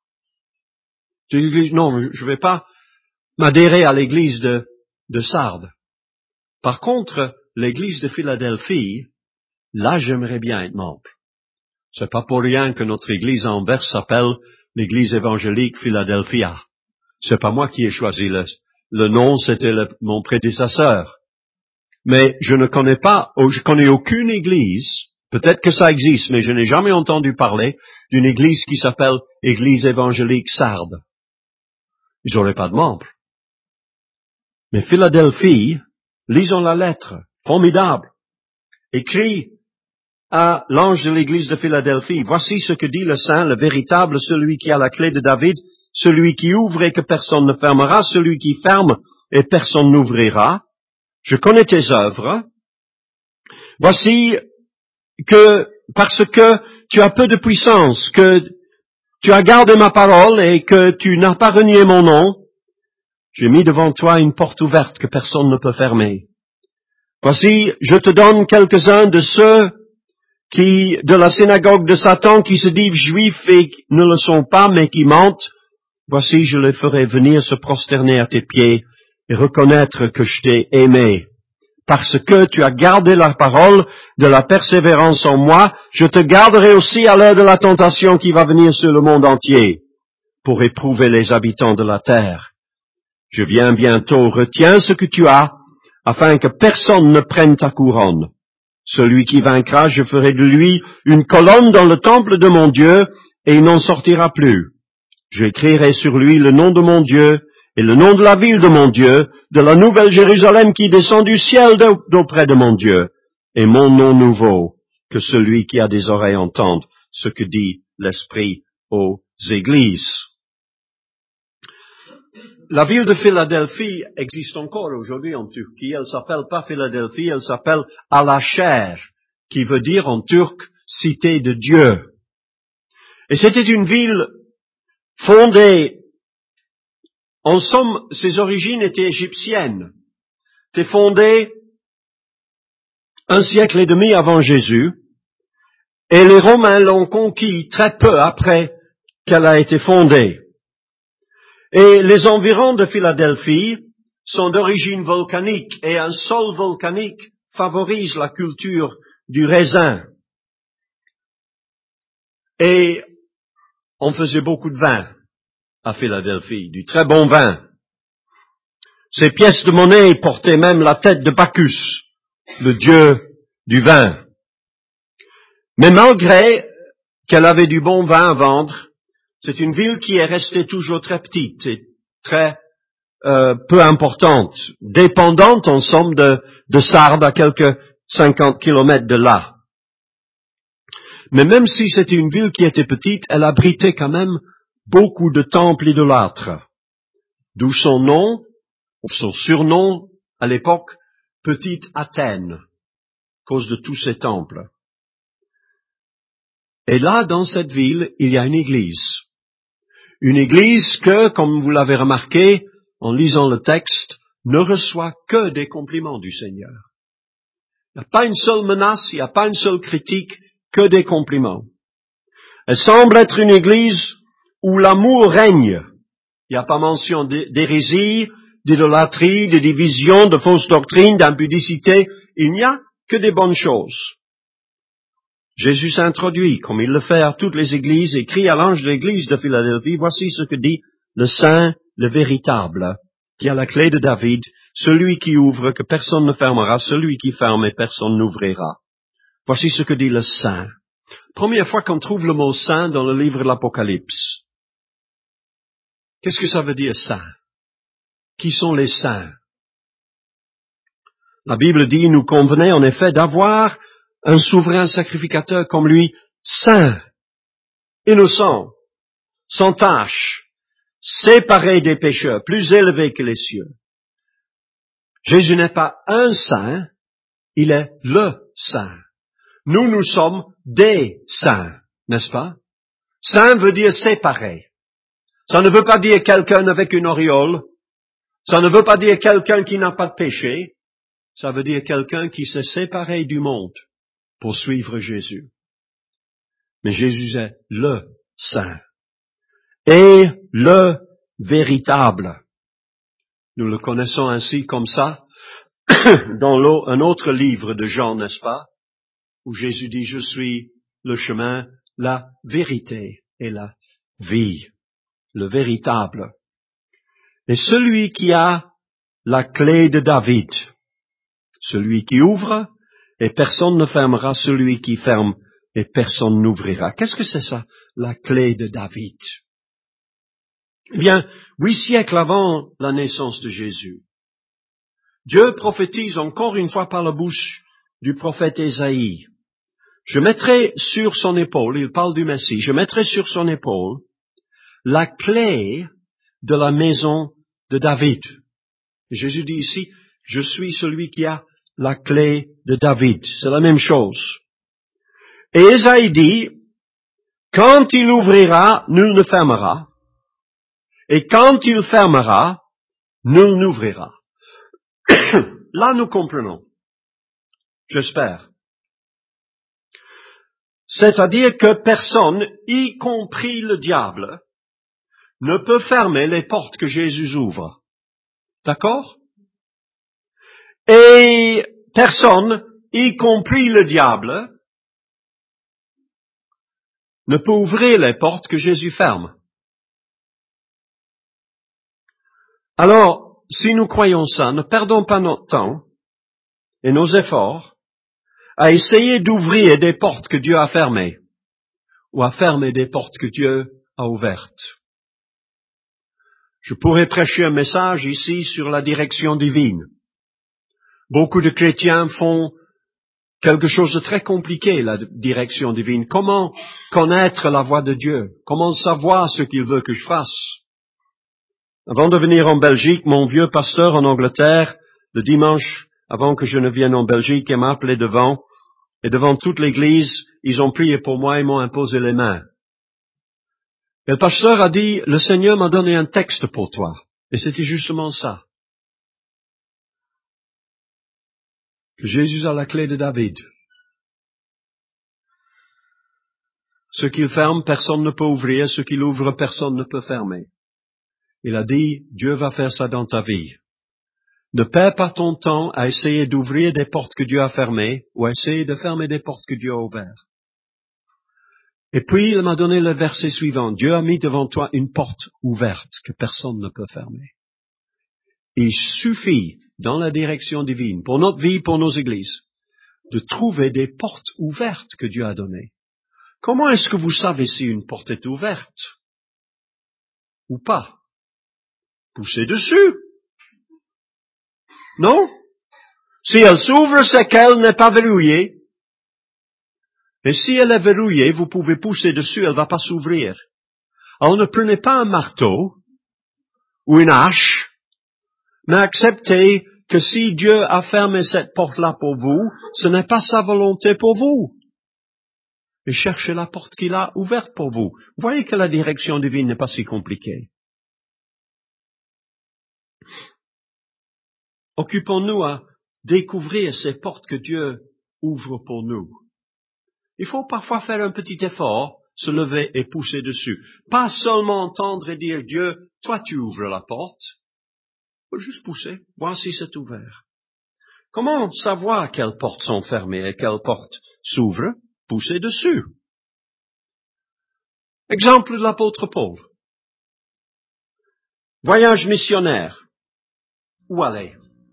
Speaker 2: Cette église, non, je ne vais pas m'adhérer à l'église de Sardes. Par contre, l'église de Philadelphie, là j'aimerais bien être membre. C'est pas pour rien que notre église à Anvers s'appelle l'église évangélique Philadelphia. C'est pas moi qui ai choisi le nom, c'était mon prédécesseur. Mais je connais aucune église, peut-être que ça existe, mais je n'ai jamais entendu parler d'une église qui s'appelle Église évangélique Sardes. Ils n'auraient pas de membres. Mais Philadelphie, lisons la lettre, formidable, écrit à l'ange de l'église de Philadelphie. Voici ce que dit le Saint, le véritable, celui qui a la clé de David, celui qui ouvre et que personne ne fermera, celui qui ferme et personne n'ouvrira. Je connais tes œuvres. Voici que, parce que tu as peu de puissance, que tu as gardé ma parole et que tu n'as pas renié mon nom, j'ai mis devant toi une porte ouverte que personne ne peut fermer. Voici, je te donne quelques-uns de ceux de la synagogue de Satan, qui se disent juifs et ne le sont pas, mais qui mentent, voici, je les ferai venir se prosterner à tes pieds et reconnaître que je t'ai aimé. Parce que tu as gardé la parole de la persévérance en moi, je te garderai aussi à l'heure de la tentation qui va venir sur le monde entier, pour éprouver les habitants de la terre. Je viens bientôt, retiens ce que tu as, afin que personne ne prenne ta couronne. Celui qui vaincra, je ferai de lui une colonne dans le temple de mon Dieu, et il n'en sortira plus. J'écrirai sur lui le nom de mon Dieu, et le nom de la ville de mon Dieu, de la nouvelle Jérusalem qui descend du ciel d'auprès de mon Dieu, et mon nom nouveau, que celui qui a des oreilles entende ce que dit l'Esprit aux églises. La ville de Philadelphie existe encore aujourd'hui en Turquie. Elle s'appelle pas Philadelphie, elle s'appelle Alaşehir, qui veut dire en turc cité de Dieu. Et c'était une ville fondée, en somme, ses origines étaient égyptiennes. C'était fondée 1 siècle et demi avant Jésus, et les Romains l'ont conquis très peu après qu'elle a été fondée. Et les environs de Philadelphie sont d'origine volcanique, et un sol volcanique favorise la culture du raisin. Et on faisait beaucoup de vin à Philadelphie, du très bon vin. Ces pièces de monnaie portaient même la tête de Bacchus, le dieu du vin. Mais malgré qu'elle avait du bon vin à vendre, c'est une ville qui est restée toujours très petite et très peu importante, dépendante en somme de Sardes à quelques 50 kilomètres de là. Mais même si c'était une ville qui était petite, elle abritait quand même beaucoup de temples idolâtres, d'où son nom, ou son surnom à l'époque, Petite Athènes, à cause de tous ces temples. Et là, dans cette ville, il y a une église. Une église que, comme vous l'avez remarqué, en lisant le texte, ne reçoit que des compliments du Seigneur. Il n'y a pas une seule menace, il n'y a pas une seule critique, que des compliments. Elle semble être une église où l'amour règne. Il n'y a pas mention d'hérésie, d'idolâtrie, de division, de fausses doctrines, d'impudicité. Il n'y a que des bonnes choses. Jésus s'introduit, comme il le fait à toutes les églises, et crie à l'ange de l'église de Philadelphie, voici ce que dit le Saint, le véritable, qui a la clé de David, celui qui ouvre, que personne ne fermera, celui qui ferme et personne n'ouvrira. Voici ce que dit le Saint. Première fois qu'on trouve le mot Saint dans le livre de l'Apocalypse. Qu'est-ce que ça veut dire, Saint? Qui sont les saints? La Bible dit, nous convenait en effet d'avoir un souverain sacrificateur comme lui, saint, innocent, sans tache, séparé des pécheurs, plus élevé que les cieux. Jésus n'est pas un saint, il est le saint. Nous sommes des saints, n'est-ce pas? Saint veut dire séparé. Ça ne veut pas dire quelqu'un avec une auréole. Ça ne veut pas dire quelqu'un qui n'a pas de péché. Ça veut dire quelqu'un qui s'est séparé du monde pour suivre Jésus. Mais Jésus est le Saint et le véritable. Nous le connaissons ainsi comme ça dans un autre livre de Jean, n'est-ce pas, où Jésus dit, je suis le chemin, la vérité et la vie, le véritable. Et celui qui a la clé de David, celui qui ouvre, et personne ne fermera, celui qui ferme, et personne n'ouvrira. Qu'est-ce que c'est ça, la clé de David? Eh bien, 8 siècles avant la naissance de Jésus, Dieu prophétise encore une fois par la bouche du prophète Ésaïe. Je mettrai sur son épaule, il parle du Messie, je mettrai sur son épaule la clé de la maison de David. Jésus dit ici, je suis celui qui a la clé de David. C'est la même chose. Et Ésaïe dit, quand il ouvrira, nul ne fermera. Et quand il fermera, nul n'ouvrira. Là, nous comprenons. J'espère. C'est-à-dire que personne, y compris le diable, ne peut fermer les portes que Jésus ouvre. D'accord? Et personne, y compris le diable, ne peut ouvrir les portes que Jésus ferme. Alors, si nous croyons ça, ne perdons pas notre temps et nos efforts à essayer d'ouvrir des portes que Dieu a fermées, ou à fermer des portes que Dieu a ouvertes. Je pourrais prêcher un message ici sur la direction divine. Beaucoup de chrétiens font quelque chose de très compliqué, la direction divine. Comment connaître la voix de Dieu? Comment savoir ce qu'il veut que je fasse? Avant de venir en Belgique, mon vieux pasteur en Angleterre, le dimanche avant que je ne vienne en Belgique, il m'a appelé devant, et devant toute l'église, ils ont prié pour moi et m'ont imposé les mains. Et le pasteur a dit, le Seigneur m'a donné un texte pour toi. Et c'était justement ça. Que Jésus a la clé de David. Ce qu'il ferme, personne ne peut ouvrir. Ce qu'il ouvre, personne ne peut fermer. Il a dit, Dieu va faire ça dans ta vie. Ne perds pas ton temps à essayer d'ouvrir des portes que Dieu a fermées ou à essayer de fermer des portes que Dieu a ouvertes. Et puis, il m'a donné le verset suivant. Dieu a mis devant toi une porte ouverte que personne ne peut fermer. Il suffit, dans la direction divine, pour notre vie, pour nos églises, de trouver des portes ouvertes que Dieu a données. Comment est-ce que vous savez si une porte est ouverte ou pas? Poussez dessus. Non? Si elle s'ouvre, c'est qu'elle n'est pas verrouillée. Et si elle est verrouillée, vous pouvez pousser dessus, elle ne va pas s'ouvrir. Alors ne prenez pas un marteau ou une hache, mais acceptez que si Dieu a fermé cette porte-là pour vous, ce n'est pas sa volonté pour vous. Et cherchez la porte qu'il a ouverte pour vous. Vous voyez que la direction divine n'est pas si compliquée. Occupons-nous à découvrir ces portes que Dieu ouvre pour nous. Il faut parfois faire un petit effort, se lever et pousser dessus. Pas seulement entendre et dire, Dieu, toi tu ouvres la porte. Il faut juste pousser, voir si c'est ouvert. Comment savoir quelles portes sont fermées et quelles portes s'ouvrent? Pousser dessus. Exemple de l'apôtre Paul. Voyage missionnaire. Où aller?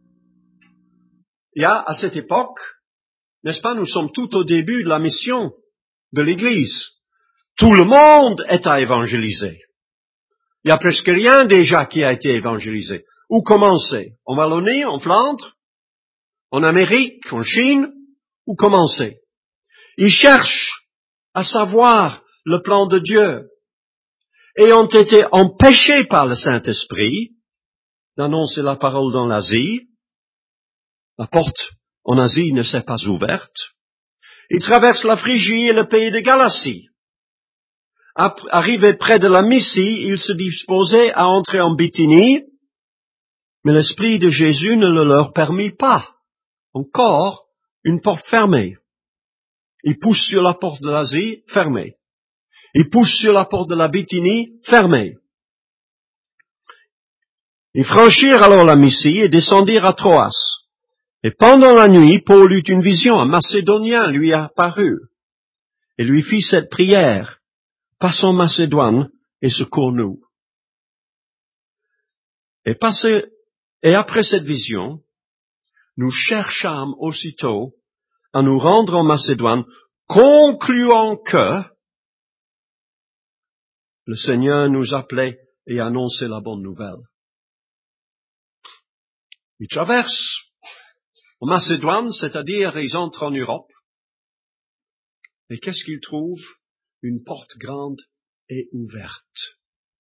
Speaker 2: Il y a, à cette époque, n'est-ce pas, nous sommes tout au début de la mission de l'Église. Tout le monde est à évangéliser. Il n'y a presque rien déjà qui a été évangélisé. Où commencer? En Wallonie, en Flandre? En Amérique? En Chine? Où commencer? Ils cherchent à savoir le plan de Dieu et ont été empêchés par le Saint-Esprit d'annoncer la parole dans l'Asie. La porte en Asie ne s'est pas ouverte. Ils traversent la Phrygie et le pays de Galatie. Arrivés près de la Mysie, ils se disposaient à entrer en Bithynie, mais l'Esprit de Jésus ne le leur permit pas. Encore une porte fermée. Ils poussent sur la porte de l'Asie, fermée. Ils poussent sur la porte de la Bithynie, fermée. Ils franchirent alors la Mysie et descendirent à Troas. Et pendant la nuit, Paul eut une vision. Un Macédonien lui apparut et lui fit cette prière. Passe en Macédoine et secours-nous. Et après cette vision, nous cherchâmes aussitôt à nous rendre en Macédoine, concluant que le Seigneur nous appelait et annonçait la bonne nouvelle. Ils traversent en Macédoine, c'est-à-dire ils entrent en Europe. Et qu'est-ce qu'ils trouvent? Une porte grande et ouverte.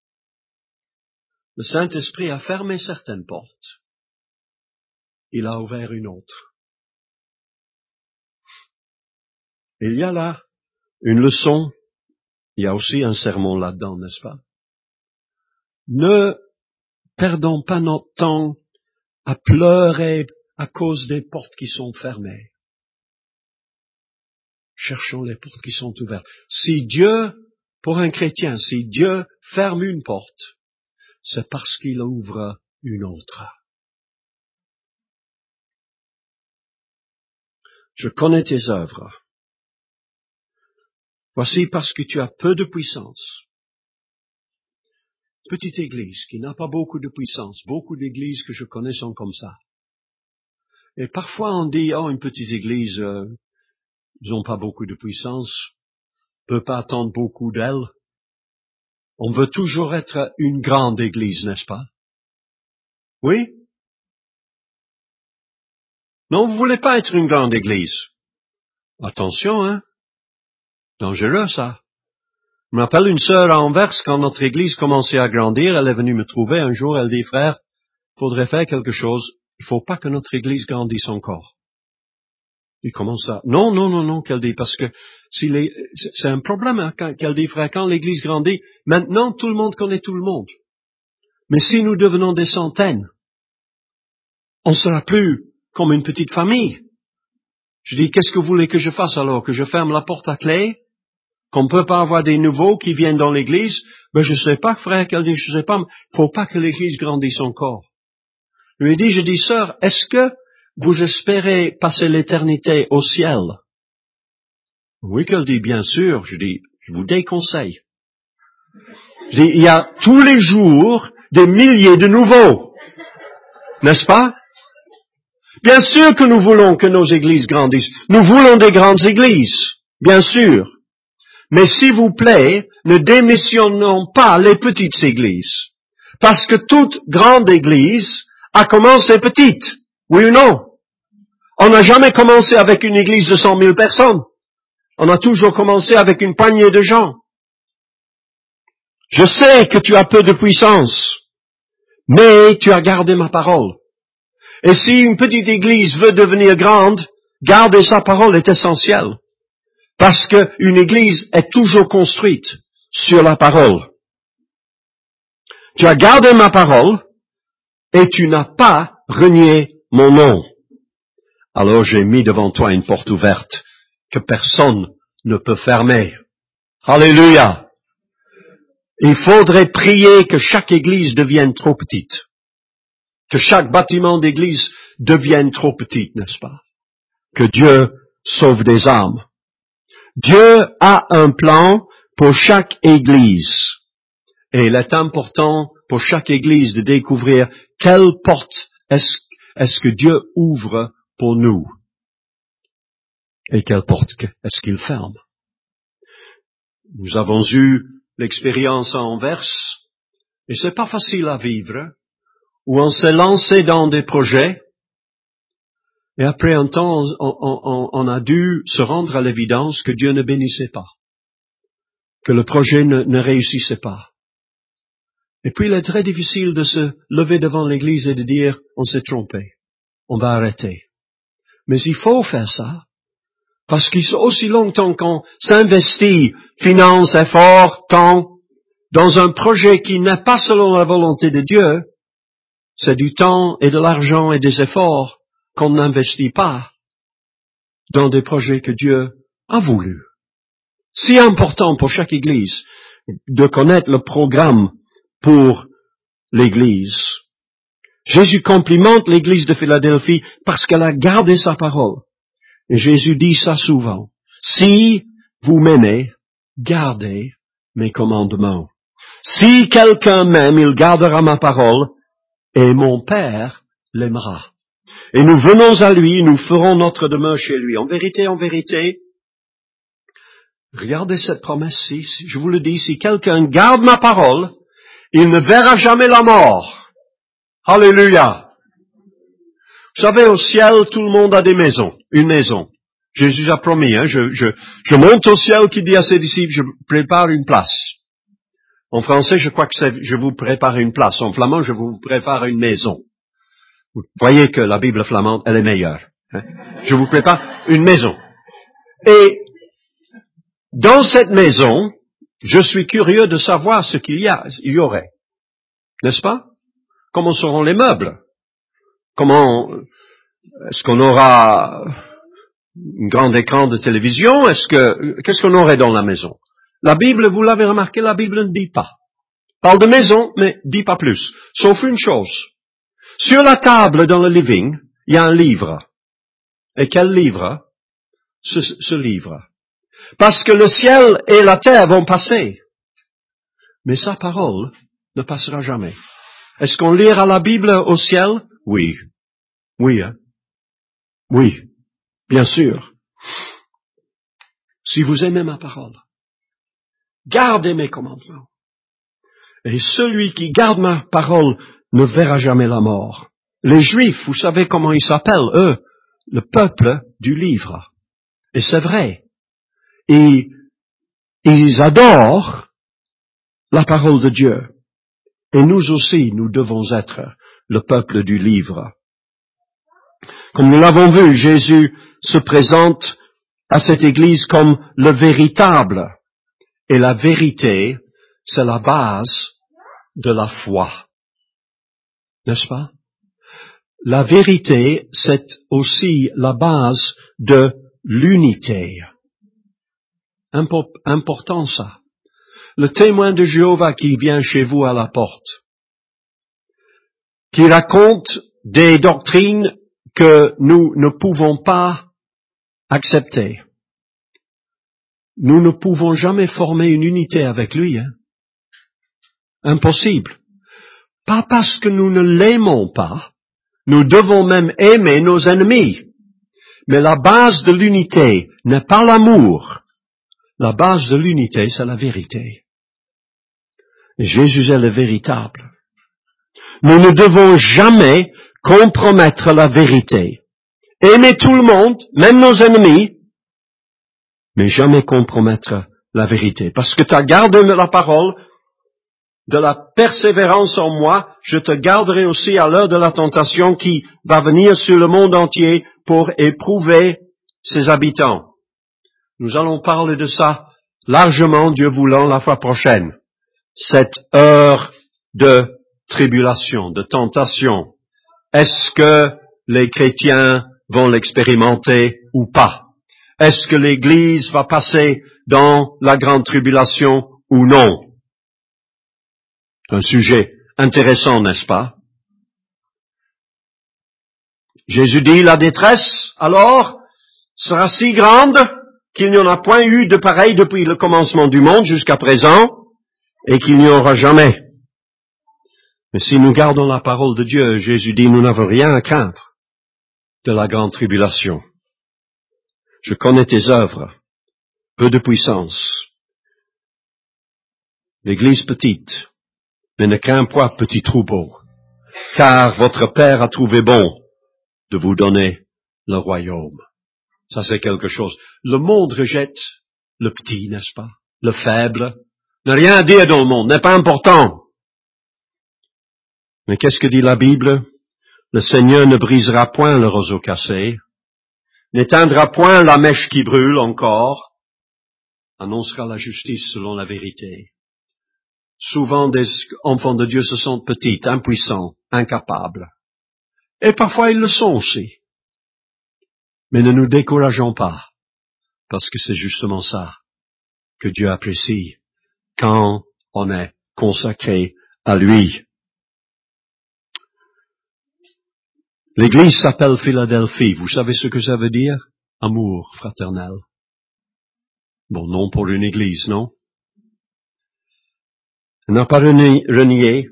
Speaker 2: Le Saint-Esprit a fermé certaines portes. Il a ouvert une autre. Il y a là une leçon. Il y a aussi un sermon là-dedans, n'est-ce pas? Ne perdons pas notre temps à pleurer à cause des portes qui sont fermées. cherchons les portes qui sont ouvertes. Si Dieu, pour un chrétien, si Dieu ferme une porte, c'est parce qu'il ouvre une autre. Je connais tes œuvres. Voici parce que tu as peu de puissance. Petite église qui n'a pas beaucoup de puissance. Beaucoup d'églises que je connais sont comme ça. Et parfois on dit, oh, une petite église, ils n'ont pas beaucoup de puissance, ne peut pas attendre beaucoup d'elle. On veut toujours être une grande église, n'est-ce pas? Oui? Non, vous voulez pas être une grande église. Attention, hein? Dangereux, ça. Je me rappelle une sœur à Anvers, quand notre église commençait à grandir, elle est venue me trouver un jour, elle dit, frère, faudrait faire quelque chose, il faut pas que notre église grandisse encore. Et comment ça? Non, qu'elle dit, parce que c'est un problème, hein, qu'elle dit, frère, quand l'église grandit, maintenant tout le monde connaît tout le monde. Mais si nous devenons des centaines, on sera plus comme une petite famille. Je dis, qu'est-ce que vous voulez que je fasse alors? Que je ferme la porte à clé? Qu'on ne peut pas avoir des nouveaux qui viennent dans l'église? Ben, je sais pas, frère, qu'elle dit, je sais pas, faut pas que l'église grandisse encore. Je dis, sœur, est-ce que vous espérez passer l'éternité au ciel? Oui, qu'elle dit, bien sûr. Je dis, je vous déconseille. Je dis, il y a tous les jours des milliers de nouveaux. N'est-ce pas? Bien sûr que nous voulons que nos églises grandissent. Nous voulons des grandes églises. Bien sûr. Mais s'il vous plaît, ne démissionnons pas les petites églises. Parce que toute grande église a commencé petite. Oui ou non? On n'a jamais commencé avec une église de 100 000 personnes. On a toujours commencé avec une poignée de gens. Je sais que tu as peu de puissance, mais tu as gardé ma parole. Et si une petite église veut devenir grande, garder sa parole est essentiel. Parce qu'une église est toujours construite sur la parole. Tu as gardé ma parole et tu n'as pas renié mon nom. Alors j'ai mis devant toi une porte ouverte que personne ne peut fermer. Alléluia! Il faudrait prier que chaque église devienne trop petite. Que chaque bâtiment d'église devienne trop petit, n'est-ce pas? Que Dieu sauve des âmes. Dieu a un plan pour chaque église. Et il est important pour chaque église de découvrir quelle porte est-ce que Dieu ouvre pour nous. Et quelle porte est-ce qu'il ferme. Nous avons eu l'expérience à Anvers, et c'est pas facile à vivre, où on s'est lancé dans des projets, et après un temps, on a dû se rendre à l'évidence que Dieu ne bénissait pas, que le projet ne réussissait pas. Et puis il est très difficile de se lever devant l'Église et de dire, on s'est trompé, on va arrêter. Mais il faut faire ça, parce qu'aussi longtemps qu'on s'investit, finance, effort, temps, dans un projet qui n'est pas selon la volonté de Dieu, c'est du temps et de l'argent et des efforts qu'on n'investit pas dans des projets que Dieu a voulu. Si important pour chaque église de connaître le programme pour l'église. Jésus complimente l'église de Philadelphie parce qu'elle a gardé sa parole. Et Jésus dit ça souvent. Si vous m'aimez, gardez mes commandements. Si quelqu'un m'aime, il gardera ma parole et mon Père l'aimera. Et nous venons à lui, nous ferons notre demeure chez lui. En vérité, regardez cette promesse-ci, je vous le dis, si quelqu'un garde ma parole, il ne verra jamais la mort. Alléluia. Vous savez, au ciel, tout le monde a des maisons, une maison. Jésus a promis, hein, je monte au ciel qui dit à ses disciples, je prépare une place. En français, je crois que c'est, je vous prépare une place. En flamand, je vous prépare une maison. Vous voyez que la Bible flamande, elle est meilleure. Hein? Je vous prépare une maison. Et dans cette maison, je suis curieux de savoir ce qu'il y aurait. N'est-ce pas? Comment seront les meubles? Comment est-ce qu'on aura un grand écran de télévision, qu'est-ce qu'on aurait dans la maison? La Bible, vous l'avez remarqué, la Bible ne dit pas. Parle de maison, mais dit pas plus. Sauf une chose. Sur la table dans le living, il y a un livre. Et quel livre? Ce livre. Parce que le ciel et la terre vont passer. Mais sa parole ne passera jamais. Est-ce qu'on lira la Bible au ciel? Oui. Oui, hein? Oui. Bien sûr. Si vous aimez ma parole, gardez mes commandements. Et celui qui garde ma parole ne verra jamais la mort. Les Juifs, vous savez comment ils s'appellent, eux? Le peuple du livre. Et c'est vrai. Et ils adorent la parole de Dieu. Et nous aussi, nous devons être le peuple du livre. Comme nous l'avons vu, Jésus se présente à cette Église comme le véritable. Et la vérité, c'est la base de la foi. N'est-ce pas? La vérité, c'est aussi la base de l'unité. Important ça. Le témoin de Jéhovah qui vient chez vous à la porte, qui raconte des doctrines que nous ne pouvons pas accepter. Nous ne pouvons jamais former une unité avec lui. Hein? Impossible. Pas parce que nous ne l'aimons pas. Nous devons même aimer nos ennemis. Mais la base de l'unité n'est pas l'amour. La base de l'unité, c'est la vérité. Et Jésus est le véritable. Nous ne devons jamais compromettre la vérité. Aimer tout le monde, même nos ennemis, mais jamais compromettre la vérité. Parce que tu as gardé la parole, de la persévérance en moi, je te garderai aussi à l'heure de la tentation qui va venir sur le monde entier pour éprouver ses habitants. Nous allons parler de ça largement, Dieu voulant, la fois prochaine. Cette heure de tribulation, de tentation. Est-ce que les chrétiens vont l'expérimenter ou pas? Est-ce que l'Église va passer dans la grande tribulation ou non? Un sujet intéressant, n'est-ce pas? Jésus dit, la détresse, alors, sera si grande qu'il n'y en a point eu de pareil depuis le commencement du monde jusqu'à présent, et qu'il n'y aura jamais. Mais si nous gardons la parole de Dieu, Jésus dit, nous n'avons rien à craindre de la grande tribulation. Je connais tes œuvres, peu de puissance, l'église petite, mais ne crains point, petit troupeau, car votre Père a trouvé bon de vous donner le royaume. Ça, c'est quelque chose. Le monde rejette le petit, n'est-ce pas? Le faible. N'a rien à dire dans le monde, n'est pas important. Mais qu'est-ce que dit la Bible? Le Seigneur ne brisera point le roseau cassé, n'éteindra point la mèche qui brûle encore, annoncera la justice selon la vérité. Souvent, des enfants de Dieu se sentent petits, impuissants, incapables. Et parfois, ils le sont aussi. Mais ne nous décourageons pas, parce que c'est justement ça que Dieu apprécie quand on est consacré à lui. L'église s'appelle Philadelphie. Vous savez ce que ça veut dire? Amour fraternel. Bon, non pour une église, non? Elle n'a pas renié.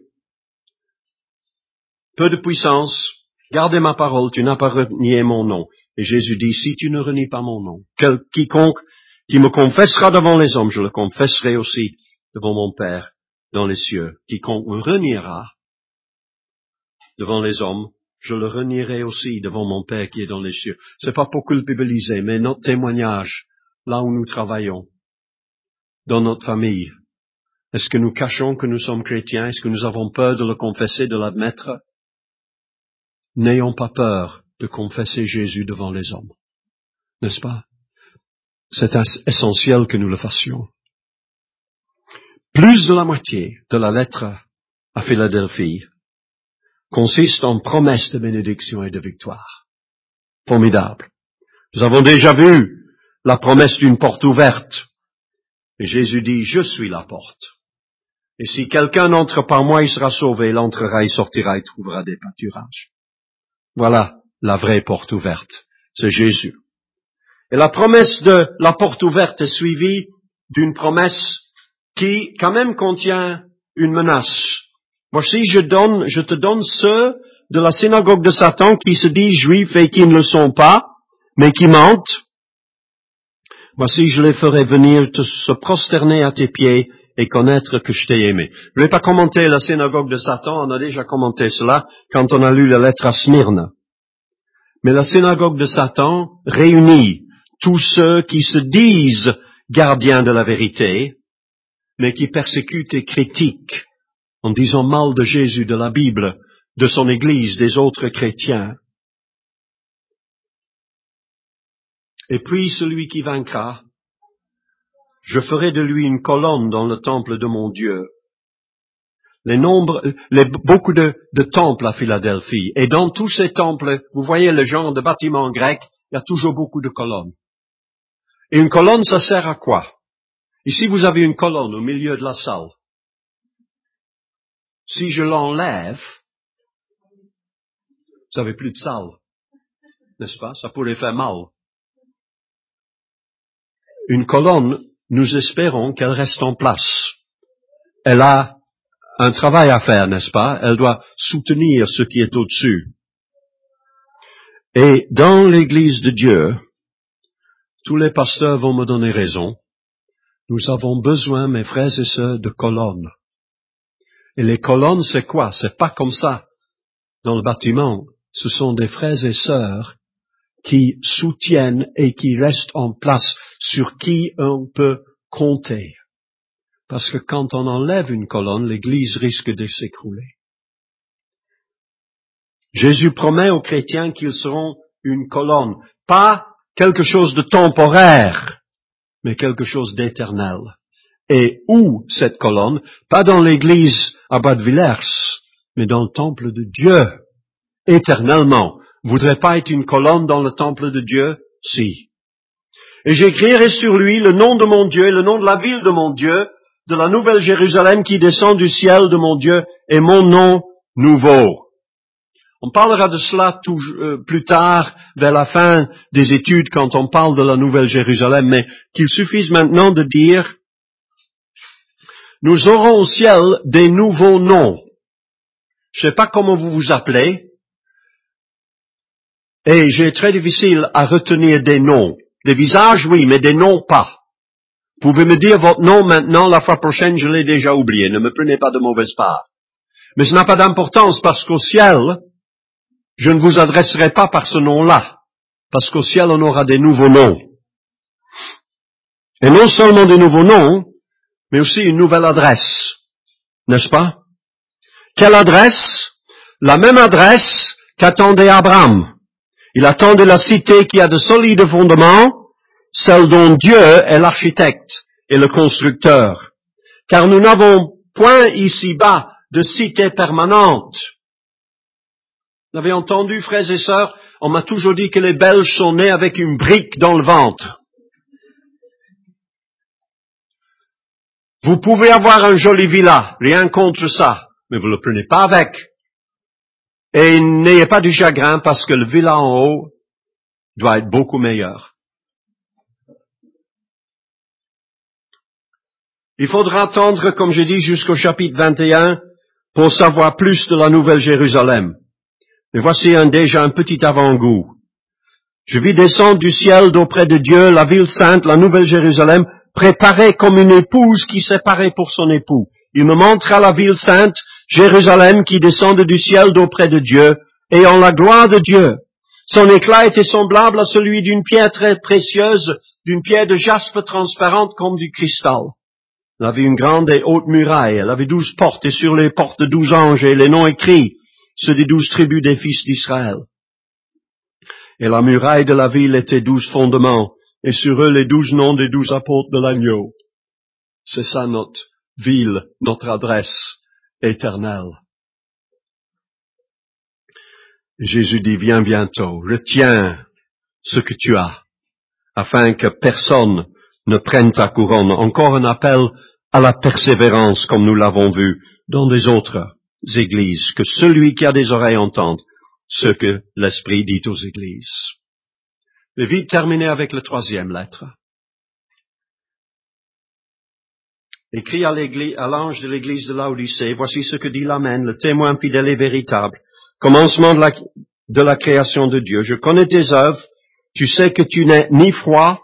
Speaker 2: Peu de puissance. Gardez ma parole, tu n'as pas renié mon nom. Et Jésus dit, si tu ne renies pas mon nom, quiconque qui me confessera devant les hommes, je le confesserai aussi devant mon Père dans les cieux. Quiconque me reniera devant les hommes, je le renierai aussi devant mon Père qui est dans les cieux. C'est pas pour culpabiliser, mais notre témoignage, là où nous travaillons, dans notre famille. Est-ce que nous cachons que nous sommes chrétiens? Est-ce que nous avons peur de le confesser, de l'admettre? N'ayons pas peur de confesser Jésus devant les hommes. N'est-ce pas? C'est essentiel que nous le fassions. Plus de la moitié de la lettre à Philadelphie consiste en promesses de bénédiction et de victoire. Formidable. Nous avons déjà vu la promesse d'une porte ouverte. Et Jésus dit, je suis la porte. Et si quelqu'un entre par moi, il sera sauvé, il entrera, il sortira, il trouvera des pâturages. Voilà la vraie porte ouverte. C'est Jésus. Et la promesse de la porte ouverte est suivie d'une promesse qui, quand même, contient une menace. Voici, je te donne ceux de la synagogue de Satan qui se disent juifs et qui ne le sont pas, mais qui mentent. Voici, je les ferai venir se prosterner à tes pieds et connaître que je t'ai aimé. Je ne vais pas commenter la synagogue de Satan, on a déjà commenté cela quand on a lu la lettre à Smyrne. Mais la synagogue de Satan réunit tous ceux qui se disent gardiens de la vérité, mais qui persécutent et critiquent en disant mal de Jésus, de la Bible, de son Église, des autres chrétiens. Et puis celui qui vaincra, je ferai de lui une colonne dans le temple de mon Dieu. Beaucoup de temples à Philadelphie. Et dans tous ces temples, vous voyez le genre de bâtiment grec, il y a toujours beaucoup de colonnes. Et une colonne, ça sert à quoi? Ici, vous avez une colonne au milieu de la salle. Si je l'enlève, vous n'avez plus de salle. N'est-ce pas? Ça pourrait faire mal. Une colonne, nous espérons qu'elle reste en place. Elle a un travail à faire, n'est-ce pas? Elle doit soutenir ce qui est au-dessus. Et dans l'Église de Dieu, tous les pasteurs vont me donner raison. Nous avons besoin, mes frères et sœurs, de colonnes. Et les colonnes, c'est quoi? C'est pas comme ça dans le bâtiment. Ce sont des frères et sœurs qui soutiennent et qui restent en place, sur qui on peut compter. Parce que quand on enlève une colonne, l'Église risque de s'écrouler. Jésus promet aux chrétiens qu'ils seront une colonne, pas quelque chose de temporaire, mais quelque chose d'éternel. Et où cette colonne? Pas dans l'Église à Bas-de-Villers, mais dans le temple de Dieu, éternellement. Vous voudrez pas être une colonne dans le temple de Dieu? Si. Et j'écrirai sur lui le nom de mon Dieu, le nom de la ville de mon Dieu, de la nouvelle Jérusalem qui descend du ciel de mon Dieu, et mon nom nouveau. On parlera de cela plus tard, vers la fin des études, quand on parle de la nouvelle Jérusalem, mais qu'il suffise maintenant de dire, nous aurons au ciel des nouveaux noms. Je ne sais pas comment vous vous appelez, et j'ai très difficile à retenir des noms. Des visages, oui, mais des noms, pas. Vous pouvez me dire votre nom maintenant, la fois prochaine, je l'ai déjà oublié. Ne me prenez pas de mauvaise part. Mais ce n'a pas d'importance parce qu'au ciel, je ne vous adresserai pas par ce nom-là. Parce qu'au ciel, on aura des nouveaux noms. Et non seulement des nouveaux noms, mais aussi une nouvelle adresse. N'est-ce pas? Quelle adresse? La même adresse qu'attendait Abraham. Il attendait la cité qui a de solides fondements, celle dont Dieu est l'architecte et le constructeur. Car nous n'avons point ici-bas de cité permanente. Vous avez entendu, frères et sœurs, on m'a toujours dit que les Belges sont nés avec une brique dans le ventre. Vous pouvez avoir un joli villa, rien contre ça, mais vous ne le prenez pas avec. Et n'ayez pas du chagrin parce que le villa en haut doit être beaucoup meilleur. Il faudra attendre, comme j'ai dit, jusqu'au chapitre 21 pour savoir plus de la nouvelle Jérusalem. Mais voici déjà un petit avant-goût. Je vis descendre du ciel d'auprès de Dieu la ville sainte, la nouvelle Jérusalem, préparée comme une épouse qui s'est parée pour son époux. Il me montra la ville sainte, Jérusalem, qui descend du ciel d'auprès de Dieu, ayant la gloire de Dieu. Son éclat était semblable à celui d'une pierre très précieuse, d'une pierre de jaspe transparente comme du cristal. Elle avait une grande et haute muraille, elle avait 12 portes, et sur les portes 12 anges, et les noms écrits, ceux des 12 tribus des fils d'Israël. Et la muraille de la ville était 12 fondements, et sur eux les 12 noms des 12 apôtres de l'agneau. C'est ça notre ville, notre adresse éternelle. Et Jésus dit, viens bientôt, retiens ce que tu as. afin que personne ne prenne ta couronne. Encore un appel à la persévérance, comme nous l'avons vu dans les autres églises, que celui qui a des oreilles entende ce que l'Esprit dit aux églises. Je vais vite terminer avec la troisième lettre. Écrit à l'ange de l'église de Laodicée, voici ce que dit l'Amen, le témoin fidèle et véritable, commencement de la création de Dieu. Je connais tes œuvres, tu sais que tu n'es ni froid,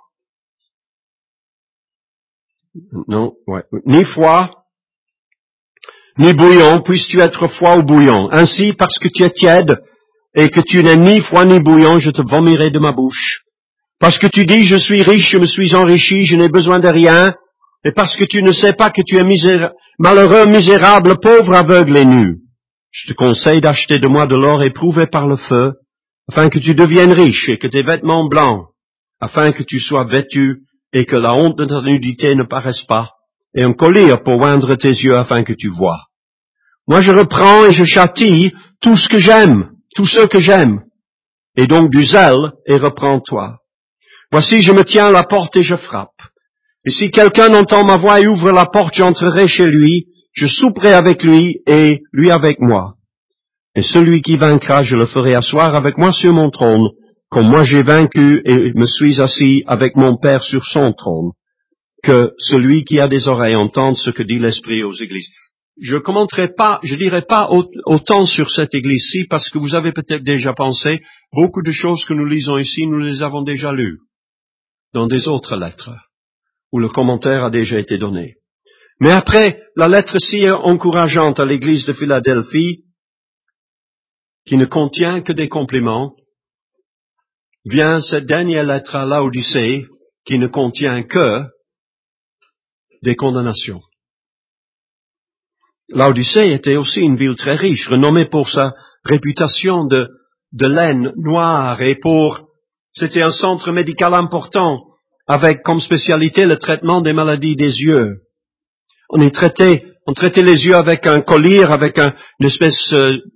Speaker 2: ni bouillant, puisses-tu être froid ou bouillant. Ainsi, parce que tu es tiède et que tu n'es ni froid ni bouillant, je te vomirai de ma bouche. Parce que tu dis, je suis riche, je me suis enrichi, je n'ai besoin de rien, et parce que tu ne sais pas que tu es malheureux, misérable, pauvre, aveugle et nu. Je te conseille d'acheter de moi de l'or éprouvé par le feu, afin que tu deviennes riche et que tes vêtements blancs, afin que tu sois vêtu et que la honte de ta nudité ne paraisse pas, et un collier pour oindre tes yeux afin que tu vois. Moi je reprends et je châtie tout ce que j'aime, tous ceux que j'aime, et donc du zèle et reprends-toi. Voici je me tiens à la porte et je frappe. Et si quelqu'un entend ma voix et ouvre la porte, j'entrerai chez lui, je souperai avec lui et lui avec moi. Et celui qui vaincra, je le ferai asseoir avec moi sur mon trône, comme moi j'ai vaincu et me suis assis avec mon Père sur son trône. Que celui qui a des oreilles entende ce que dit l'Esprit aux églises. Je dirai pas autant sur cette église-ci parce que vous avez peut-être déjà pensé, beaucoup de choses que nous lisons ici, nous les avons déjà lues dans des autres lettres, où le commentaire a déjà été donné. Mais après la lettre si encourageante à l'église de Philadelphie, qui ne contient que des compliments, vient cette dernière lettre à Laodicée, qui ne contient que des condamnations. Laodicée était aussi une ville très riche, renommée pour sa réputation de laine noire et c'était un centre médical important, avec comme spécialité le traitement des maladies des yeux. On traitait les yeux avec un collier, avec une espèce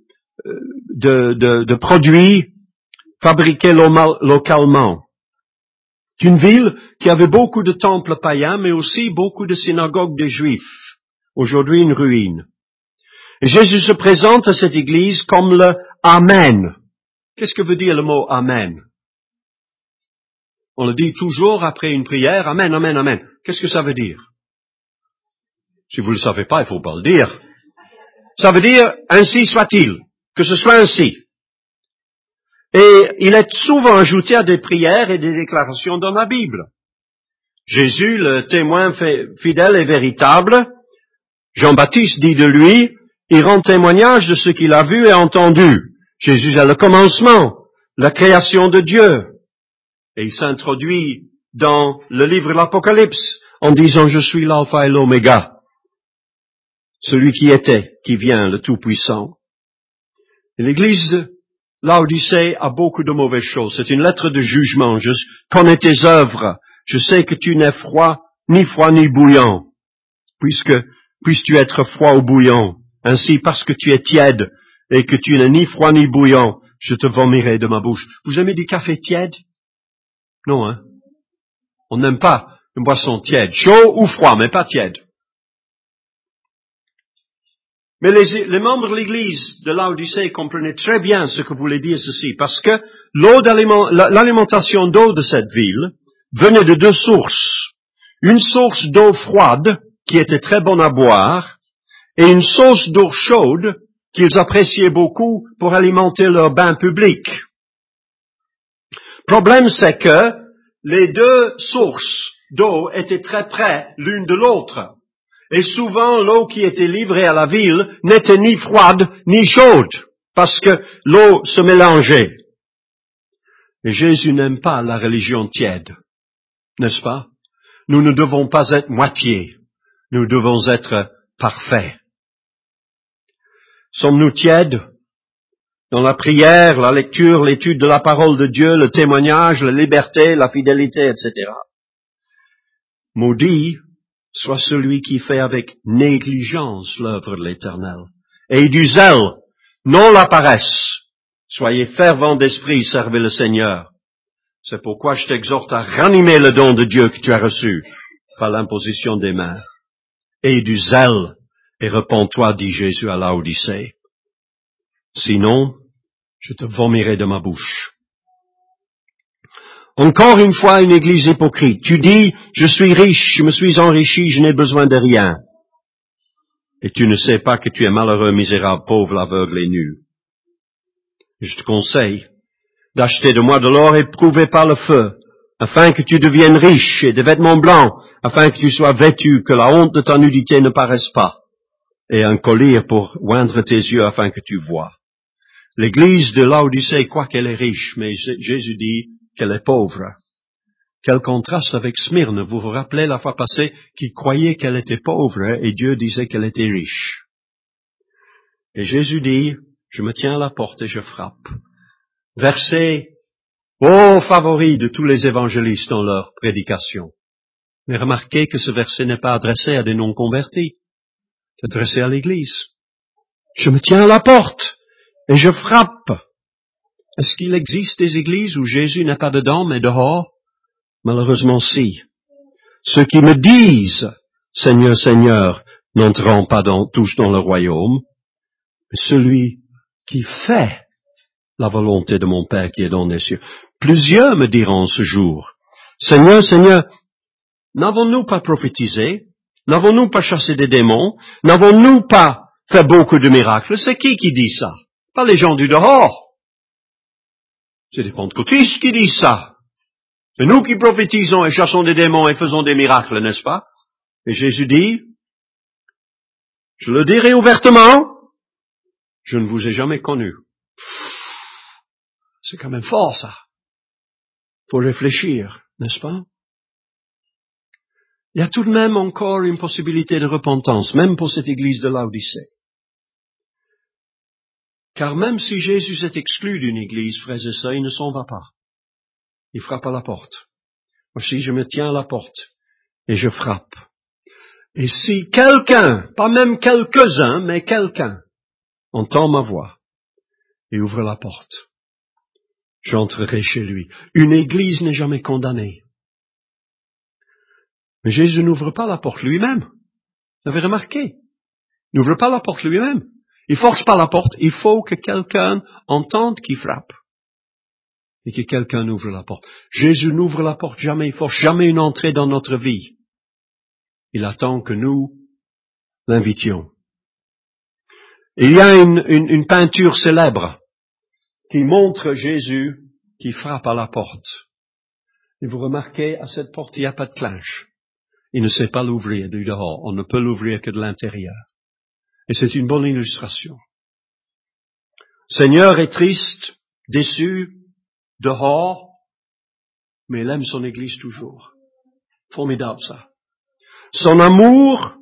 Speaker 2: de produit fabriqué localement. C'est une ville qui avait beaucoup de temples païens, mais aussi beaucoup de synagogues des Juifs. Aujourd'hui une ruine. Et Jésus se présente à cette église comme le Amen. Qu'est-ce que veut dire le mot Amen? On le dit toujours après une prière, Amen, Amen, Amen. Qu'est-ce que ça veut dire? Si vous ne le savez pas, il faut pas le dire. Ça veut dire, ainsi soit-il, que ce soit ainsi. Et il est souvent ajouté à des prières et des déclarations dans la Bible. Jésus, le témoin fidèle et véritable, Jean-Baptiste dit de lui, il rend témoignage de ce qu'il a vu et entendu. Jésus est le commencement, la création de Dieu. Et il s'introduit dans le livre de l'Apocalypse en disant, je suis l'alpha et l'oméga, celui qui était, qui vient, le Tout-Puissant. Et l'église de Laodicée a beaucoup de mauvaises choses. C'est une lettre de jugement. Je connais tes œuvres. Je sais que tu n'es ni bouillant. Puisses-tu être froid ou bouillant. Ainsi, parce que tu es tiède et que tu n'es ni froid ni bouillant, je te vomirai de ma bouche. Vous aimez du café tiède? Non, hein? On n'aime pas une boisson tiède. Chaud ou froid, mais pas tiède. Mais les membres de l'église de Laodicée comprenaient très bien ce que voulait dire ceci, parce que l'alimentation d'eau de cette ville venait de deux sources. Une source d'eau froide, qui était très bonne à boire, et une source d'eau chaude qu'ils appréciaient beaucoup pour alimenter leur bain public. Le problème, c'est que les deux sources d'eau étaient très près l'une de l'autre. Et souvent, l'eau qui était livrée à la ville n'était ni froide ni chaude, parce que l'eau se mélangeait. Et Jésus n'aime pas la religion tiède, n'est-ce pas? Nous ne devons pas être moitié, nous devons être parfaits. Sommes-nous tièdes dans la prière, la lecture, l'étude de la parole de Dieu, le témoignage, la liberté, la fidélité, etc. Maudit soit celui qui fait avec négligence l'œuvre de l'Éternel, et du zèle, non la paresse. Soyez fervents d'esprit, servez le Seigneur. C'est pourquoi je t'exhorte à ranimer le don de Dieu que tu as reçu par l'imposition des mains. Et du zèle, et repens-toi, dit Jésus à Laodicée. Sinon, je te vomirai de ma bouche. Encore une fois, une église hypocrite. Tu dis, je suis riche, je me suis enrichi, je n'ai besoin de rien. Et tu ne sais pas que tu es malheureux, misérable, pauvre, aveugle et nu. Je te conseille d'acheter de moi de l'or éprouvé par le feu, afin que tu deviennes riche, et des vêtements blancs, afin que tu sois vêtu, que la honte de ta nudité ne paraisse pas, et un collier pour oindre tes yeux afin que tu vois. L'église de Laodicée croit qu'elle est riche, mais Jésus dit qu'elle est pauvre. Quel contraste avec Smyrne, vous vous rappelez la fois passée qu'il croyait qu'elle était pauvre et Dieu disait qu'elle était riche. Et Jésus dit, je me tiens à la porte et je frappe. Verset favori de tous les évangélistes dans leur prédication. Mais remarquez que ce verset n'est pas adressé à des non-convertis. C'est adressé à l'Église. Je me tiens à la porte et je frappe. Est-ce qu'il existe des églises où Jésus n'est pas dedans mais dehors? Malheureusement, si. Ceux qui me disent, Seigneur, Seigneur, n'entreront pas tous dans le royaume, mais celui qui fait la volonté de mon Père qui est dans les cieux. Plusieurs me diront ce jour, Seigneur, Seigneur, n'avons-nous pas prophétisé? N'avons-nous pas chassé des démons? N'avons-nous pas fait beaucoup de miracles? C'est qui dit ça? Pas les gens du dehors. C'est les pentecôtistes qui disent ça. C'est nous qui prophétisons et chassons des démons et faisons des miracles, n'est-ce pas? Et Jésus dit, je le dirai ouvertement, je ne vous ai jamais connu. C'est quand même fort, ça. Faut réfléchir, n'est-ce pas? Il y a tout de même encore une possibilité de repentance, même pour cette église de Laodicée. Car même si Jésus est exclu d'une église, frères et sœurs, il ne s'en va pas. Il frappe à la porte. Voici, je me tiens à la porte et je frappe. Et si quelqu'un, pas même quelques-uns, mais quelqu'un, entend ma voix et ouvre la porte, j'entrerai chez lui. Une église n'est jamais condamnée. Mais Jésus n'ouvre pas la porte lui-même. Vous avez remarqué? Il n'ouvre pas la porte lui-même. Il force pas la porte. Il faut que quelqu'un entende qu'il frappe. Et que quelqu'un ouvre la porte. Jésus n'ouvre la porte jamais. Il force jamais une entrée dans notre vie. Il attend que nous l'invitions. Il y a une peinture célèbre qui montre Jésus qui frappe à la porte. Et vous remarquez, à cette porte, il n'y a pas de clinche. Il ne sait pas l'ouvrir du dehors. On ne peut l'ouvrir que de l'intérieur. Et c'est une bonne illustration. Seigneur est triste, déçu, dehors, mais il aime son Église toujours. Formidable, ça. Son amour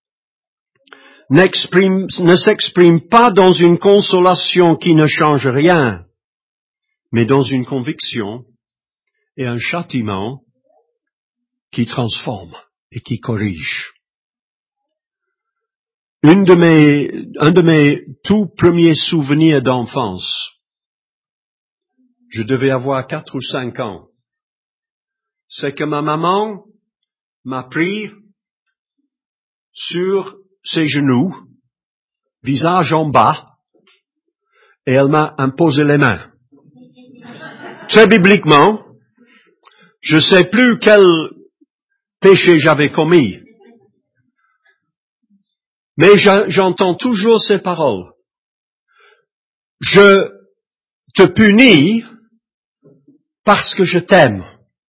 Speaker 2: ne s'exprime pas dans une consolation qui ne change rien, mais dans une conviction et un châtiment qui transforme et qui corrige. Un de mes tout premiers souvenirs d'enfance, je devais avoir 4 ou 5 ans, c'est que ma maman m'a pris sur ses genoux, visage en bas, et elle m'a imposé les mains. Très bibliquement, je ne sais plus quel péché j'avais commis, mais j'entends toujours ces paroles. Je te punis parce que je t'aime.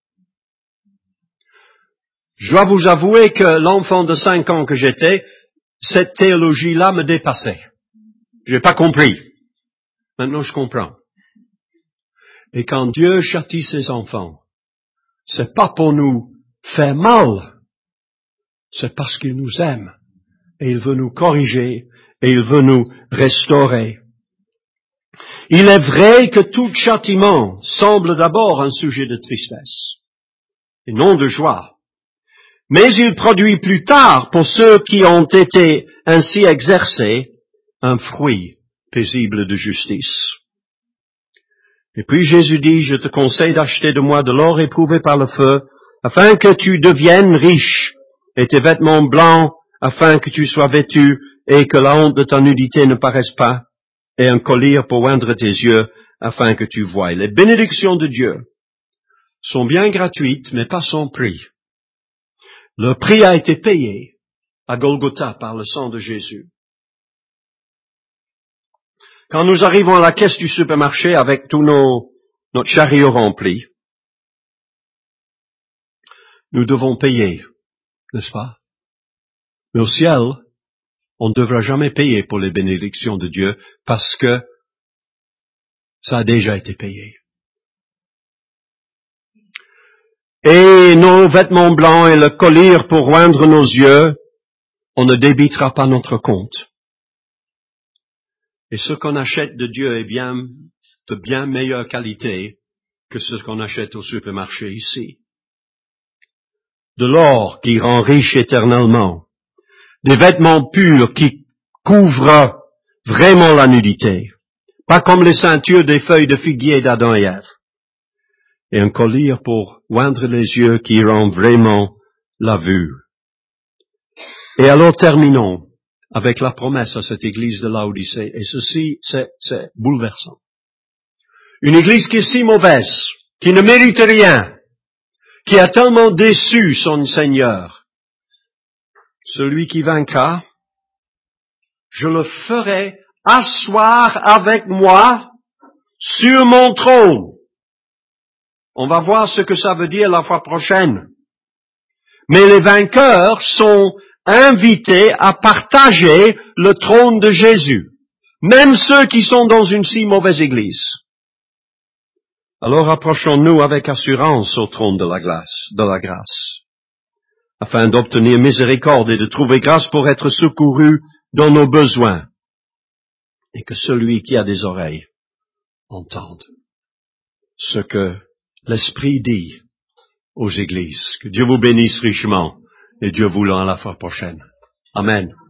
Speaker 2: Je dois vous avouer que l'enfant de 5 ans que j'étais, cette théologie-là me dépassait. Je n'ai pas compris. Maintenant, je comprends. Et quand Dieu châtie ses enfants, c'est pas pour nous faire mal, c'est parce qu'il nous aime. Et il veut nous corriger, et il veut nous restaurer. Il est vrai que tout châtiment semble d'abord un sujet de tristesse, et non de joie. Mais il produit plus tard, pour ceux qui ont été ainsi exercés, un fruit paisible de justice. Et puis Jésus dit, je te conseille d'acheter de moi de l'or éprouvé par le feu, afin que tu deviennes riche, et tes vêtements blancs, afin que tu sois vêtu, et que la honte de ta nudité ne paraisse pas, et un collier pour oindre tes yeux, afin que tu voies. Les bénédictions de Dieu sont bien gratuites, mais pas sans prix. Le prix a été payé à Golgotha par le sang de Jésus. Quand nous arrivons à la caisse du supermarché avec tous notre chariot rempli, nous devons payer, n'est-ce pas? Mais au ciel, on ne devra jamais payer pour les bénédictions de Dieu parce que ça a déjà été payé. Et nos vêtements blancs et le collier pour oindre nos yeux, on ne débitera pas notre compte. Et ce qu'on achète de Dieu est de bien meilleure qualité que ce qu'on achète au supermarché ici. De l'or qui rend riche éternellement. Des vêtements purs qui couvrent vraiment la nudité. Pas comme les ceintures des feuilles de figuier d'Adam et Ève. Et un collier pour oindre les yeux qui rend vraiment la vue. Et alors terminons avec la promesse à cette église de Laodicée. Et ceci, c'est bouleversant. Une église qui est si mauvaise, qui ne mérite rien, qui a tellement déçu son Seigneur. Celui qui vaincra, je le ferai asseoir avec moi sur mon trône. On va voir ce que ça veut dire la fois prochaine. Mais les vainqueurs sont invités à partager le trône de Jésus. Même ceux qui sont dans une si mauvaise église. Alors approchons-nous avec assurance au trône de la grâce, afin d'obtenir miséricorde et de trouver grâce pour être secouru dans nos besoins. Et que celui qui a des oreilles entende ce que l'Esprit dit aux églises. Que Dieu vous bénisse richement et Dieu voulant à la fois prochaine. Amen.